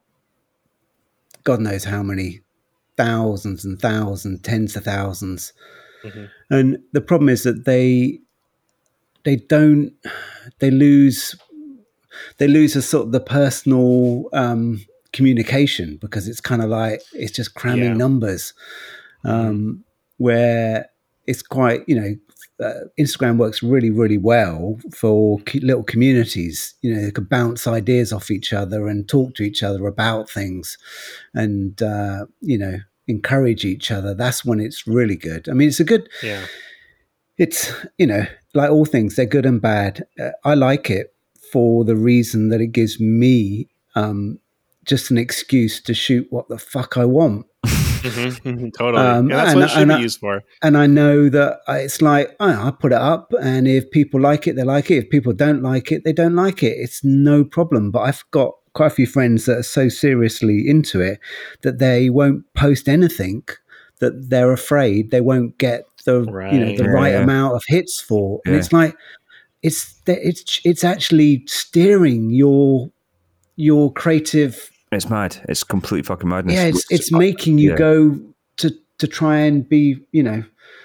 God knows how many thousands and thousands, tens of thousands. Mhm. And the problem is that they they don't they lose they lose a sort of the personal um, communication, because it's kind of like it's just cramming Yeah. numbers, um, where it's quite, you know, uh, Instagram works really, really well for co- little communities. You know, they could bounce ideas off each other and talk to each other about things, and uh, you know, encourage each other. That's when it's really good. I mean, it's a good. Yeah. It's, you know, like all things, they're good and bad. Uh, I like it for the reason that it gives me um, just an excuse to shoot what the fuck I want. Mhm, mhm, totally. Um, and that's and- what it should and be I- used for. And I know that I- it's like, oh, I put it up, and if people like it, they like it. If people don't like it, they don't like it. It's no problem. But I've got quite a few friends that are so seriously into it that they won't post anything that they're afraid they won't get the you know the Right. right Yeah. amount of hits for. And Yeah. it's like it's that it's it's actually steering your your creative. It's mad. It's complete fucking madness. Yeah, it's it's making you yeah. go to to try and be, you know,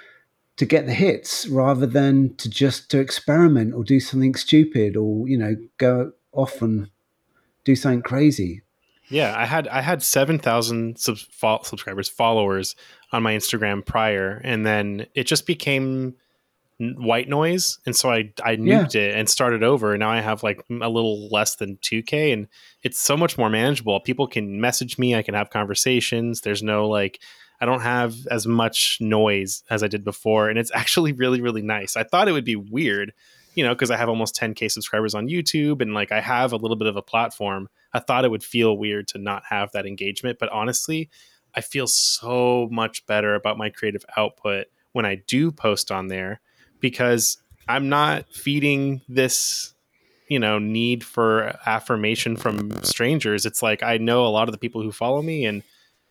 to get the hits rather than to just to experiment or do something stupid, or, you know, go off and do something crazy. Yeah, I had I had seven thousand sub- fo- subscribers, followers on my Instagram prior, and then it just became n- white noise, and so I I nuked it and started over, and now I have like a little less than two K, and it's so much more manageable. People can message me, I can have conversations. There's no like, I don't have as much noise as I did before, and it's actually really really nice. I thought it would be weird, you know, because I have almost ten K subscribers on YouTube, and like I have a little bit of a platform. I thought it would feel weird to not have that engagement, but honestly, I feel so much better about my creative output when I do post on there, because I'm not feeding this, you know, need for affirmation from strangers. It's like I know a lot of the people who follow me, and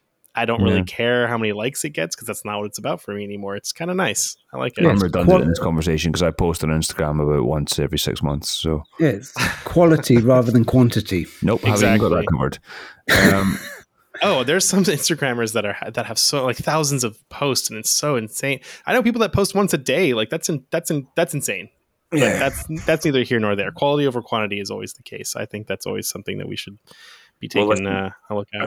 I don't really Yeah. care how many likes it gets, because that's not what it's about for me anymore. It's kind of nice. I like it. Yeah, I'm it's redundant qual- in this conversation because I post on Instagram about once every six months. So Yeah, it's quality rather than quantity. nope, haven't even got that Exactly. covered. Um, Oh, there's some Instagrammers that are that have so like thousands of posts, and it's so insane. I know people that post once a day. Like that's in, that's in, that's insane. But Yeah. that's that's neither here nor there. Quality over quantity is always the case. I think that's always something that we should be Well, taking listen, uh, a look at.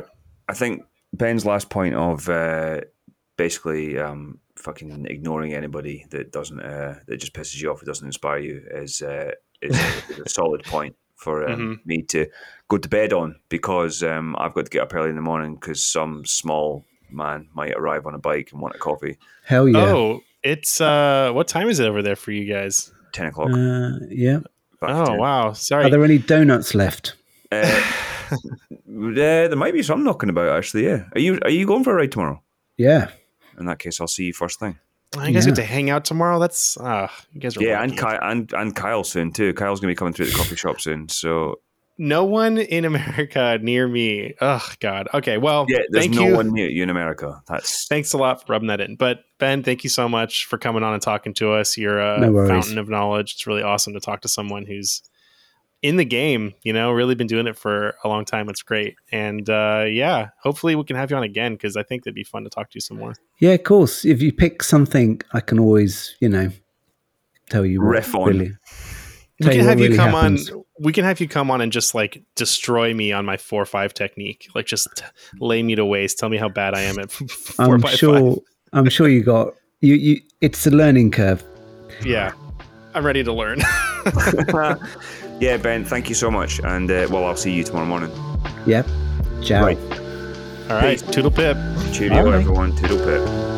I think Ben's last point of uh, basically um, fucking ignoring anybody that doesn't uh, that just pisses you off, or doesn't inspire you, is uh, is, is a solid point for um, mm-hmm. me to go to bed on, because um, I've got to get up early in the morning because some small man might arrive on a bike and want a coffee. Hell yeah! Oh, it's uh, what time is it over there for you guys? Ten o'clock. Uh, yeah. Oh wow! Sorry. Are there any donuts left? Uh, uh, there might be some knocking about, actually. Yeah. Are you Are you going for a ride tomorrow? Yeah. In that case, I'll see you first thing. Oh, you guys yeah. get to hang out tomorrow. That's uh, you guys are yeah, lucky. and Kyle and, and Kyle soon too. Kyle's gonna be coming through the coffee shop soon. So no one in America near me. Oh God. Okay. Well, yeah, there's thank no you. one near you in America. That's thanks a lot for rubbing that in. But Ben, thank you so much for coming on and talking to us. You're a no fountain of knowledge. It's really awesome to talk to someone who's in the game, you know, really been doing it for a long time. It's great. And uh, yeah, hopefully we can have you on again, because I think it'd be fun to talk to you some more. Yeah, of course. If you pick something, I can always, you know, tell you what Riff on. really. We can you have you really come happens. on. We can have you come on and just like destroy me on my four five technique. Like just lay me to waste. Tell me how bad I am at four I'm by sure. five. I'm sure you got you. You. It's a learning curve. Yeah, I'm ready to learn. Yeah, Ben, thank you so much. And, uh, well, I'll see you tomorrow morning. Yep. Ciao. Right. All right. Toodle pip. Cheerio, everyone. Toodle pip.